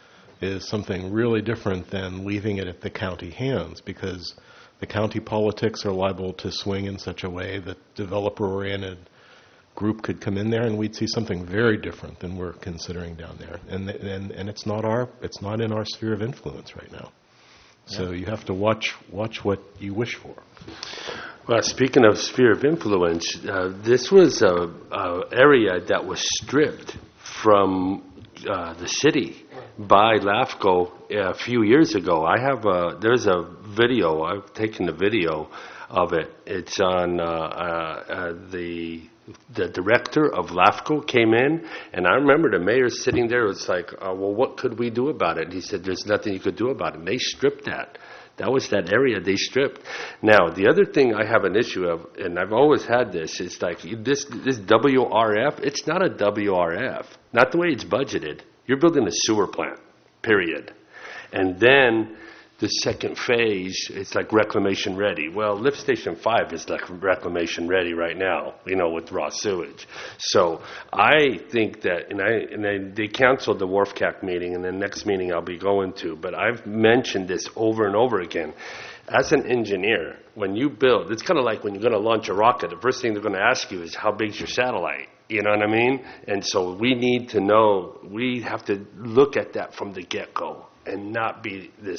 is something really different than leaving it at the county hands, because the county politics are liable to swing in such a way that developer-oriented group could come in there and we'd see something very different than we're considering down there. And and and it's not our it's not in our sphere of influence right now. So yeah. you have to watch watch what you wish for. Well, speaking of sphere of influence, uh, this was a, a area that was stripped from uh, the city by LAFCO a few years ago. I have a, there's a video, I've taken the video of it. It's on uh, uh, the the director of LAFCO came in, and I remember the mayor sitting there. It was like, uh, well, what could we do about it? And he said, there's nothing you could do about it. And they stripped that. That was that area they stripped. Now, the other thing I have an issue of, and I've always had this, is like this this W R F, it's not a W R F. Not the way it's budgeted. You're building a sewer plant, period. And then the second phase, it's like reclamation ready. Well, Lift Station five is like reclamation ready right now, you know, with raw sewage. So I think that, and I and I, they canceled the Wharf C A C meeting, and the next meeting I'll be going to, but I've mentioned this over and over again. As an engineer, when you build, it's kind of like when you're going to launch a rocket, the first thing they're going to ask you is, how big's your satellite? You know what I mean? And so we need to know, we have to look at that from the get-go and not be this,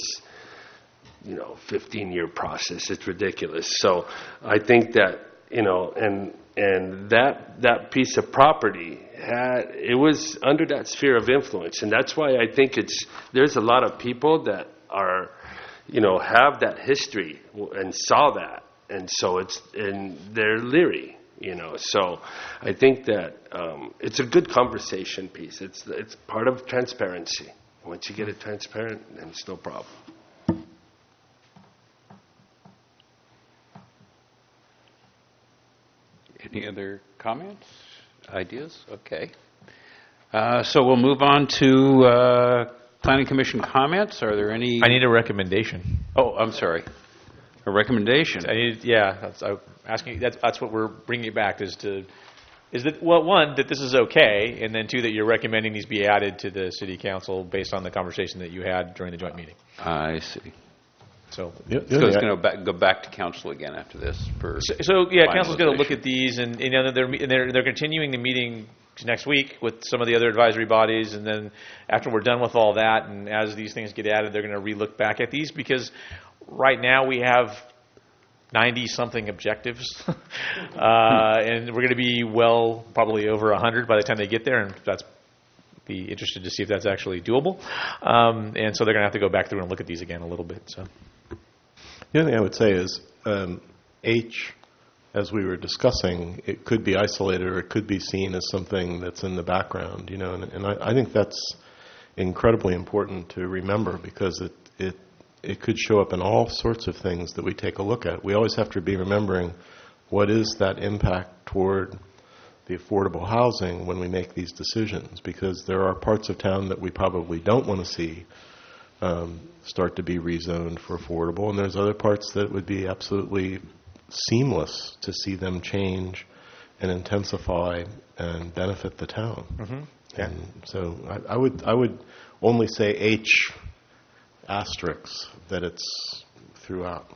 you know, fifteen-year process. It's ridiculous. So I think that, you know, and and that that piece of property had, it was under that sphere of influence, and that's why I think it's, there's a lot of people that are, you know, have that history and saw that, and so it's, and they're leery, you know. So I think that um, it's a good conversation piece. It's it's part of transparency. Once you get it transparent, then it's no problem. Any other comments, ideas? Okay. Uh, So we'll move on to uh, Planning Commission comments. Are there any? I need a recommendation. Oh, I'm sorry. A recommendation? I need, yeah, that's, I'm asking, that's, that's what we're bringing it back, is to, is that, well, one, that this is okay, and then two, that you're recommending these be added to the city council based on the conversation that you had during the joint meeting. I see. So, Yeah, So yeah, it's yeah. going to back, go back to council again after this for. so, so yeah, council's going to look finalization. at these, and, you know, they're, and they're, they're continuing the meeting next week with some of the other advisory bodies, and then after we're done with all that, and as these things get added, they're going to re-look back at these, because right now we have ninety-something objectives, uh, and we're going to be well, probably over one hundred by the time they get there, and that's be interested to see if that's actually doable. Um, and so they're going to have to go back through and look at these again a little bit. So, The other thing I would say is um, H, as we were discussing, it could be isolated or it could be seen as something that's in the background, you know, and, and I, I think that's incredibly important to remember, because it, it it could show up in all sorts of things that we take a look at. We always have to be remembering what is that impact toward the affordable housing when we make these decisions, because there are parts of town that we probably don't want to see um, start to be rezoned for affordable, and there's other parts that would be absolutely seamless to see them change and intensify and benefit the town. mm-hmm. Yeah. And so I, I would I would only say H asterisk that it's throughout.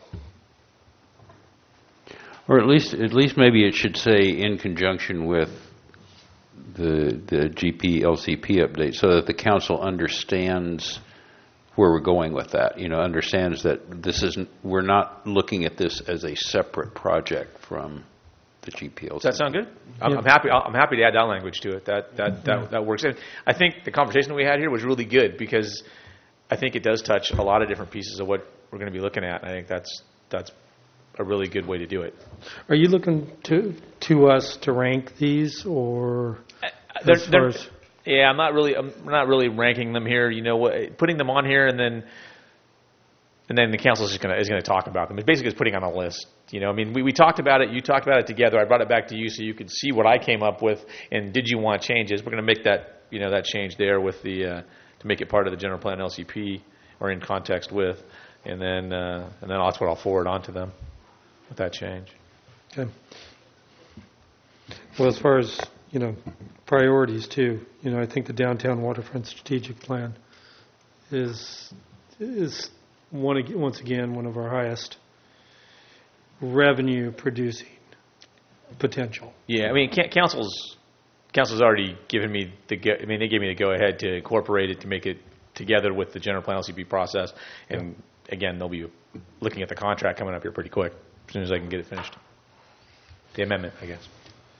Or at least, at least maybe it should say in conjunction with the the G P L C P update, so that the council understands where we're going with that. You know, understands that this isn't. We're not looking at this as a separate project from the G P L C. Does that sound good? I'm, Yeah. I'm happy. I'm happy to add that language to it. That that that, that works. And I think the conversation we had here was really good, because I think it does touch a lot of different pieces of what we're going to be looking at. And I think that's that's a really good way to do it. Are you looking to to us to rank these, or They're- as they're- far as Yeah, I'm not really. I'm not really ranking them here. You know, what, putting them on here, and then and then the council is just going to is going to talk about them. It's basically just putting on a list. You know, I mean, we, we talked about it. You talked about it together. I brought it back to you so you could see what I came up with. And did you want changes? We're going to make that you know that change there with the uh, to make it part of the general plan L C P or in context with, and then uh, and then that's what I'll forward on to them with that change. Okay. Well, as far as, you know, priorities too, you know, I think the downtown waterfront strategic plan is is one ag- once again one of our highest revenue producing potential. Yeah, I mean, ca- council's council's already given me the. Go, I mean, they gave me the go ahead to incorporate it, to make it together with the general plan L C P process. And again, they'll be looking at the contract coming up here pretty quick, as soon as I can get it finished. The amendment, I guess.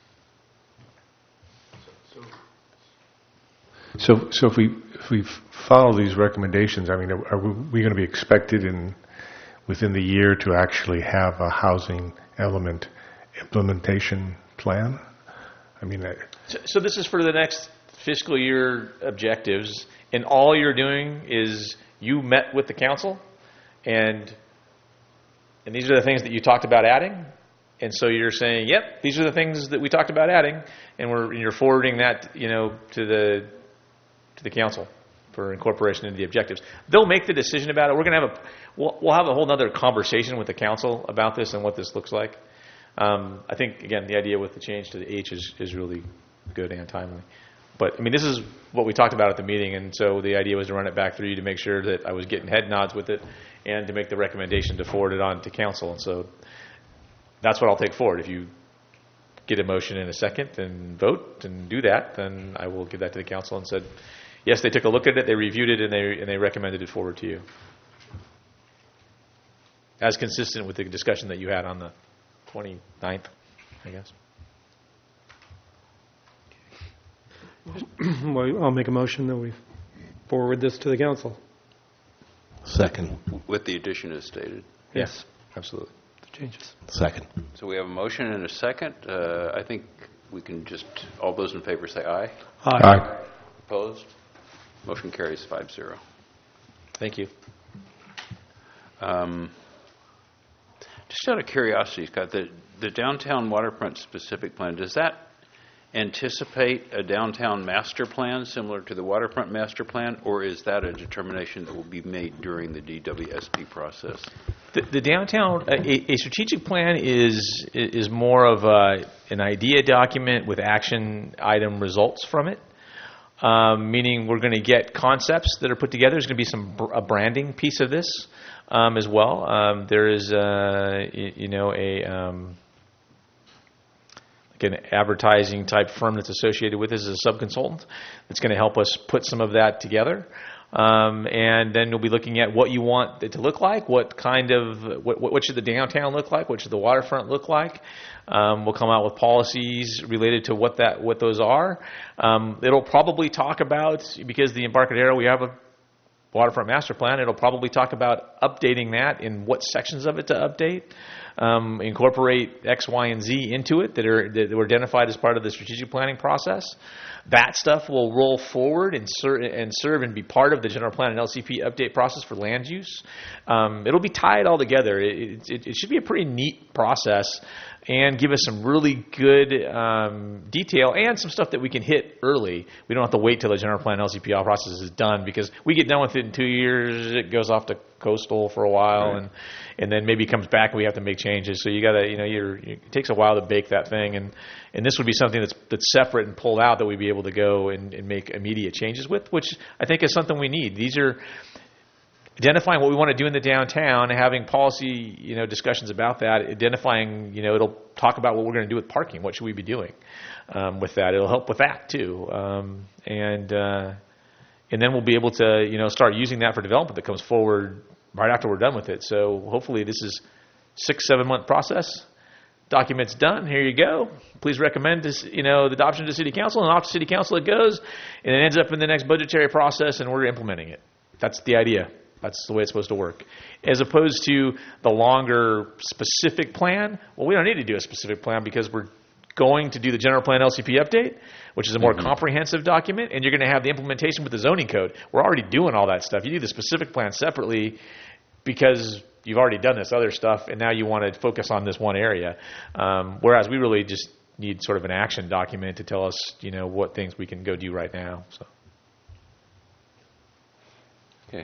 So, so if we if we follow these recommendations, I mean, are, are we going to be expected in within the year to actually have a housing element implementation plan? I mean, I, So, so this is for the next fiscal year objectives, and all you're doing is you met with the council, and and these are the things that you talked about adding, and so you're saying, yep, these are the things that we talked about adding, and we're and you're forwarding that, you know, to the to the council for incorporation into the objectives. They'll make the decision about it. We're going to have a we'll, we'll have a whole other conversation with the council about this and what this looks like. Um, I think, again, the idea with the change to the H is, is really good and timely. But, I mean, this is what we talked about at the meeting, and so the idea was to run it back through you to make sure that I was getting head nods with it and to make the recommendation to forward it on to council. And so that's what I'll take forward. If you get a motion in a second and vote and do that, then I will give that to the council and said, yes, they took a look at it, they reviewed it, and they and they recommended it forward to you. As consistent with the discussion that you had on the twenty-ninth, I guess. Well, I'll make a motion that we forward this to the council. Second. With the addition as stated. Yes, absolutely. The changes. Second. So we have a motion and a second. Uh, I think we can just, all those in favor say aye. Aye. Opposed? Motion carries five zero. Thank you. Um, just out of curiosity, Scott, the, the downtown waterfront specific plan, does that anticipate a downtown master plan similar to the waterfront master plan, or is that a determination that will be made during the D W S P process? The, the downtown, a, a strategic plan is is more of a, an idea document with action item results from it. Um, meaning we're going to get concepts that are put together. There's going to be some br- a branding piece of this um, as well. Um, there is, uh, y- you know, a um, like an advertising type firm that's associated with this as a subconsultant that's going to help us put some of that together. Um, and then you'll be looking at what you want it to look like, what kind of, what, what should the downtown look like, what should the waterfront look like. Um, we'll come out with policies related to what that, what those are. Um, it'll probably talk about, because the Embarcadero, we have a waterfront master plan, it'll probably talk about updating that in what sections of it to update. Um, incorporate X, Y, and Z into it that are that were identified as part of the strategic planning process. That stuff will roll forward and, ser- and serve and be part of the general plan and L C P update process for land use. Um, it'll be tied all together. It, it, it should be a pretty neat process and give us some really good um, detail and some stuff that we can hit early. We don't have to wait till the general plan L C P process is done, because we get done with it in two years, it goes off to coastal for a while, right. and and then maybe comes back and we have to make changes. So you got to, you know, you're, it takes a while to bake that thing, and, and this would be something that's that's separate and pulled out that we'd be able to go and, and make immediate changes with, which I think is something we need. These are identifying what we want to do in the downtown, having policy, you know, discussions about that, identifying, you know, it'll talk about what we're going to do with parking, what should we be doing um, with that. It'll help with that too, um, and uh, and then we'll be able to, you know, start using that for development that comes forward right after we're done with it. So hopefully this is six, seven month process. Document's done. Here you go. Please recommend this, you know, the adoption to City Council, and off to City Council it goes, and it ends up in the next budgetary process, and we're implementing it. That's the idea. That's the way it's supposed to work. As opposed to the longer specific plan, well, we don't need to do a specific plan because we're going to do the general plan L C P update, which is a more mm-hmm. comprehensive document, and you're going to have the implementation with the zoning code. We're already doing all that stuff. You do the specific plan separately because you've already done this other stuff, and now you want to focus on this one area. Um, whereas we really just need sort of an action document to tell us, you know, what things we can go do right now. So. Okay.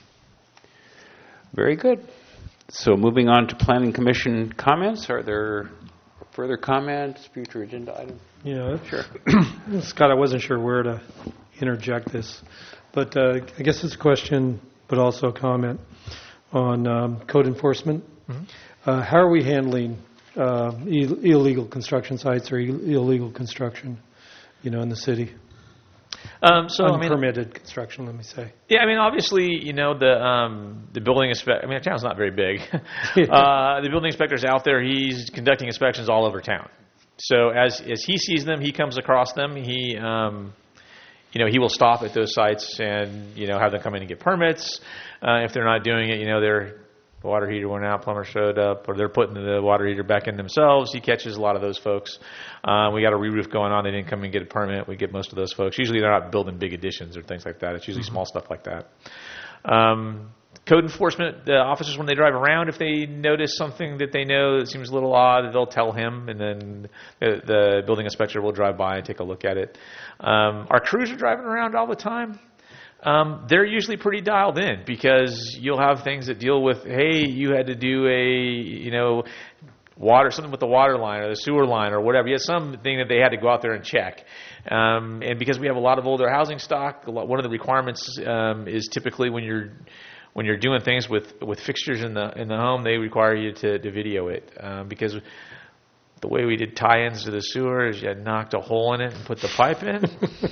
Very good. So moving on to Planning Commission comments. Are there further comments, future agenda items? Yeah, sure. Scott, I wasn't sure where to interject this, but uh, I guess it's a question, but also a comment on um, code enforcement. Mm-hmm. Uh, how are we handling uh, Ill- illegal construction sites or Ill- illegal construction, you know, in the city? Um, so Unpermitted I mean, construction, let me say. Yeah, I mean, obviously, you know, the um, the building inspector, I mean, our town's not very big. uh, the building inspector's out there. He's conducting inspections all over town. So as as he sees them, he comes across them. He, um, you know, he will stop at those sites and, you know, have them come in and get permits. Uh, if they're not doing it, you know, they're the water heater went out, plumber showed up, or they're putting the water heater back in themselves. He catches a lot of those folks. Uh, we got a re-roof going on. They didn't come and get a permit. We get most of those folks. Usually they're not building big additions or things like that. It's usually mm-hmm. small stuff like that. Um, code enforcement, the officers, when they drive around, if they notice something that they know that seems a little odd, they'll tell him, and then the, the building inspector will drive by and take a look at it. Um, our crews are driving around all the time. Um, they're usually pretty dialed in because you'll have things that deal with, hey, you had to do a, you know, water, something with the water line or the sewer line or whatever. You had something that they had to go out there and check. Um, and because we have a lot of older housing stock, a lot, one of the requirements um, is typically when you're when you're doing things with, with fixtures in the in the home, they require you to, to video it um, because the way we did tie-ins to the sewer is you knocked a hole in it and put the pipe in.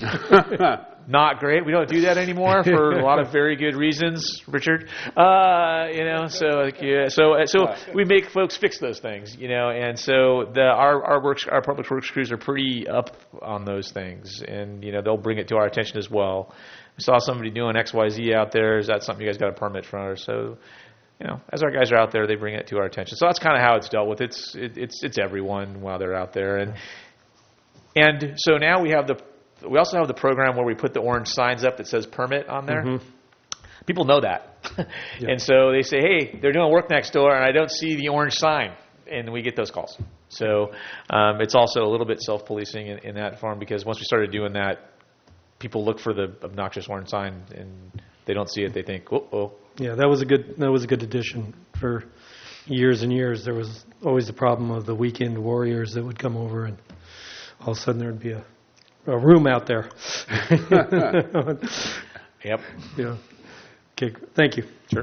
Not great. We don't do that anymore for a lot of very good reasons, Richard. Uh, you know, so like, yeah, so so we make folks fix those things, you know, and so the our our works our public works crews are pretty up on those things, and you know they'll bring it to our attention as well. We saw somebody doing X Y Z out there. Is that something you guys got a permit for? So. You know, as our guys are out there, they bring it to our attention. So that's kind of how it's dealt with. It's it, it's it's everyone while they're out there, and and so now we have the we also have the program where we put the orange signs up that says permit on there. Mm-hmm. People know that, yeah. And so they say, hey, they're doing work next door, and I don't see the orange sign. and we get those calls. So um, it's also a little bit self-policing in, in that form, because once we started doing that, people look for the obnoxious orange sign, and they don't see it. They think, oh, oh. Yeah, that was a good that was a good addition. For years and years, there was always the problem of the weekend warriors that would come over, and all of a sudden there'd be a, a room out there. Yep. Yeah. Okay. Thank you. Sure.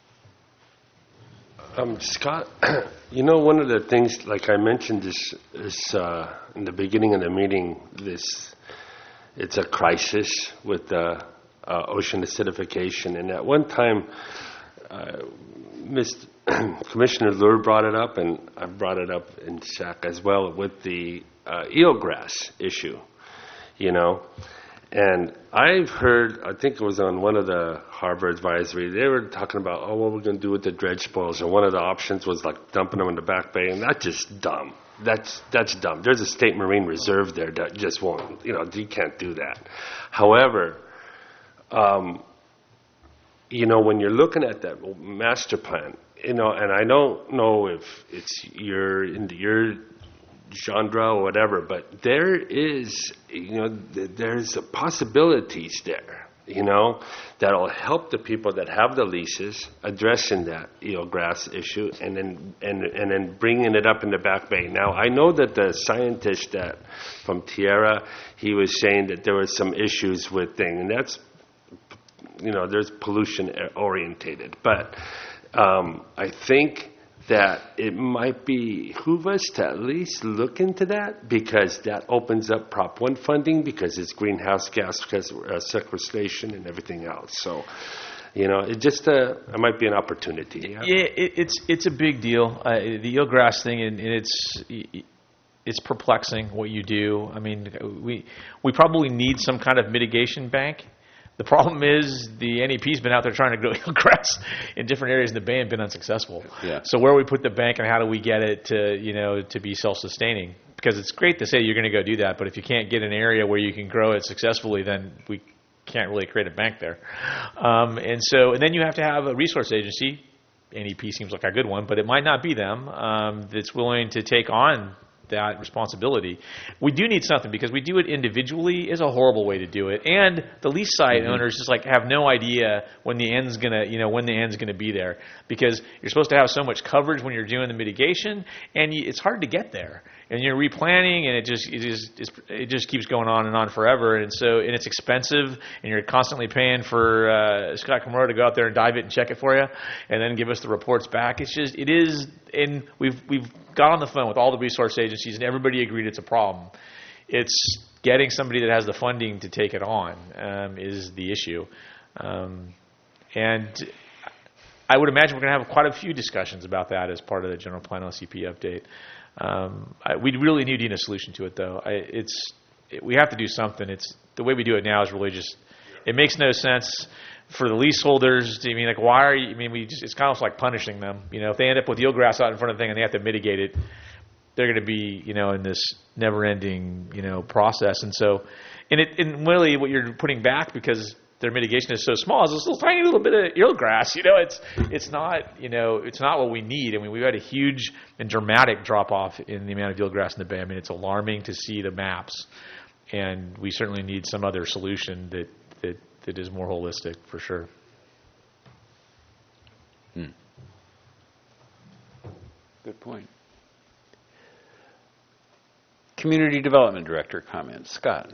Um, Scott, you know, one of the things, like I mentioned this, this uh, in the beginning of the meeting, this it's a crisis with the uh, ocean acidification. And at one time, uh, Mister Commissioner Lure brought it up, and I brought it up in S A C as well, with the uh, eelgrass issue, you know. And I've heard, I think it was on one of the harbor advisory, they were talking about, oh, what we're going to do with the dredge spoils. And one of the options was like dumping them in the back bay, and that's just dumb. That's that's dumb. There's a state marine reserve there that just won't, you know, you can't do that. However, um, you know, when you're looking at that master plan, you know, and I don't know if it's your in your genre or whatever, but there is, you know, th- there's possibilities there, you know, that'll help the people that have the leases addressing that eelgrass issue, and then and and then bringing it up in the back bay. Now, I know that the scientist that from Tierra, he was saying that there was some issues with things, and that's, you know, there's pollution orientated, but um, I think that it might behoove us to at least look into that, because that opens up Prop one funding, because it's greenhouse gas uh, sequestration and everything else. So, you know, it just uh, it might be an opportunity. Yeah, yeah it, it's it's a big deal. Uh, the eelgrass thing, and, and it's it's perplexing what you do. I mean, we we probably need some kind of mitigation bank. The problem is the N E P's been out there trying to grow eelgrass in different areas in the bay and been unsuccessful. Yeah. So where we put the bank, and how do we get it to, you know, to be self-sustaining? Because it's great to say you're going to go do that, but if you can't get an area where you can grow it successfully, then we can't really create a bank there. Um, and so, and then you have to have a resource agency. N E P seems like a good one, but it might not be them um, that's willing to take on that responsibility. We do need something, because we do it individually is a horrible way to do it, and the lease site mm-hmm. owners just like have no idea when the end's gonna, you know, when the end's gonna be there, because you're supposed to have so much coverage when you're doing the mitigation, and you, it's hard to get there, and you're replanning, and it just it just it's, it just keeps going on and on forever, and so and it's expensive, and you're constantly paying for uh, Scott Camaro to go out there and dive it and check it for you, and then give us the reports back. It's just it is, and we've we've got on the phone with all the resource agencies, and everybody agreed it's a problem. It's getting somebody that has the funding to take it on um, is the issue. Um, and I would imagine we're going to have quite a few discussions about that as part of the general plan L C P update. Um, I, we really need a solution to it, though. I, it's it, we have to do something. It's the way we do it now is really just, it makes no sense for the leaseholders. I mean, like, why are you? I mean, we just, it's kind of like punishing them. You know, if they end up with eelgrass out in front of the thing and they have to mitigate it, they're going to be, you know, in this never-ending, you know, process. And so, and it, and really, what you're putting back, because their mitigation is so small, is this little tiny little bit of eelgrass. You know, it's it's not, you know, it's not what we need. I mean, we've had a huge and dramatic drop-off in the amount of eelgrass in the bay. I mean, it's alarming to see the maps, and we certainly need some other solution that that. It is more holistic, for sure. Hmm. Good point. Community Development Director comments. Scott.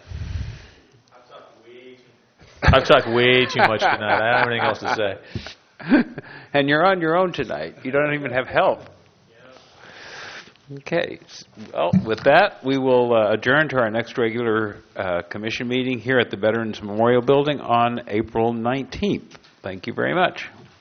I've talked way too much tonight. I don't have anything else to say. And you're on your own tonight. You don't even have help. Okay. Well, with that, we will uh, adjourn to our next regular uh, commission meeting here at the Veterans Memorial Building on April nineteenth. Thank you very much.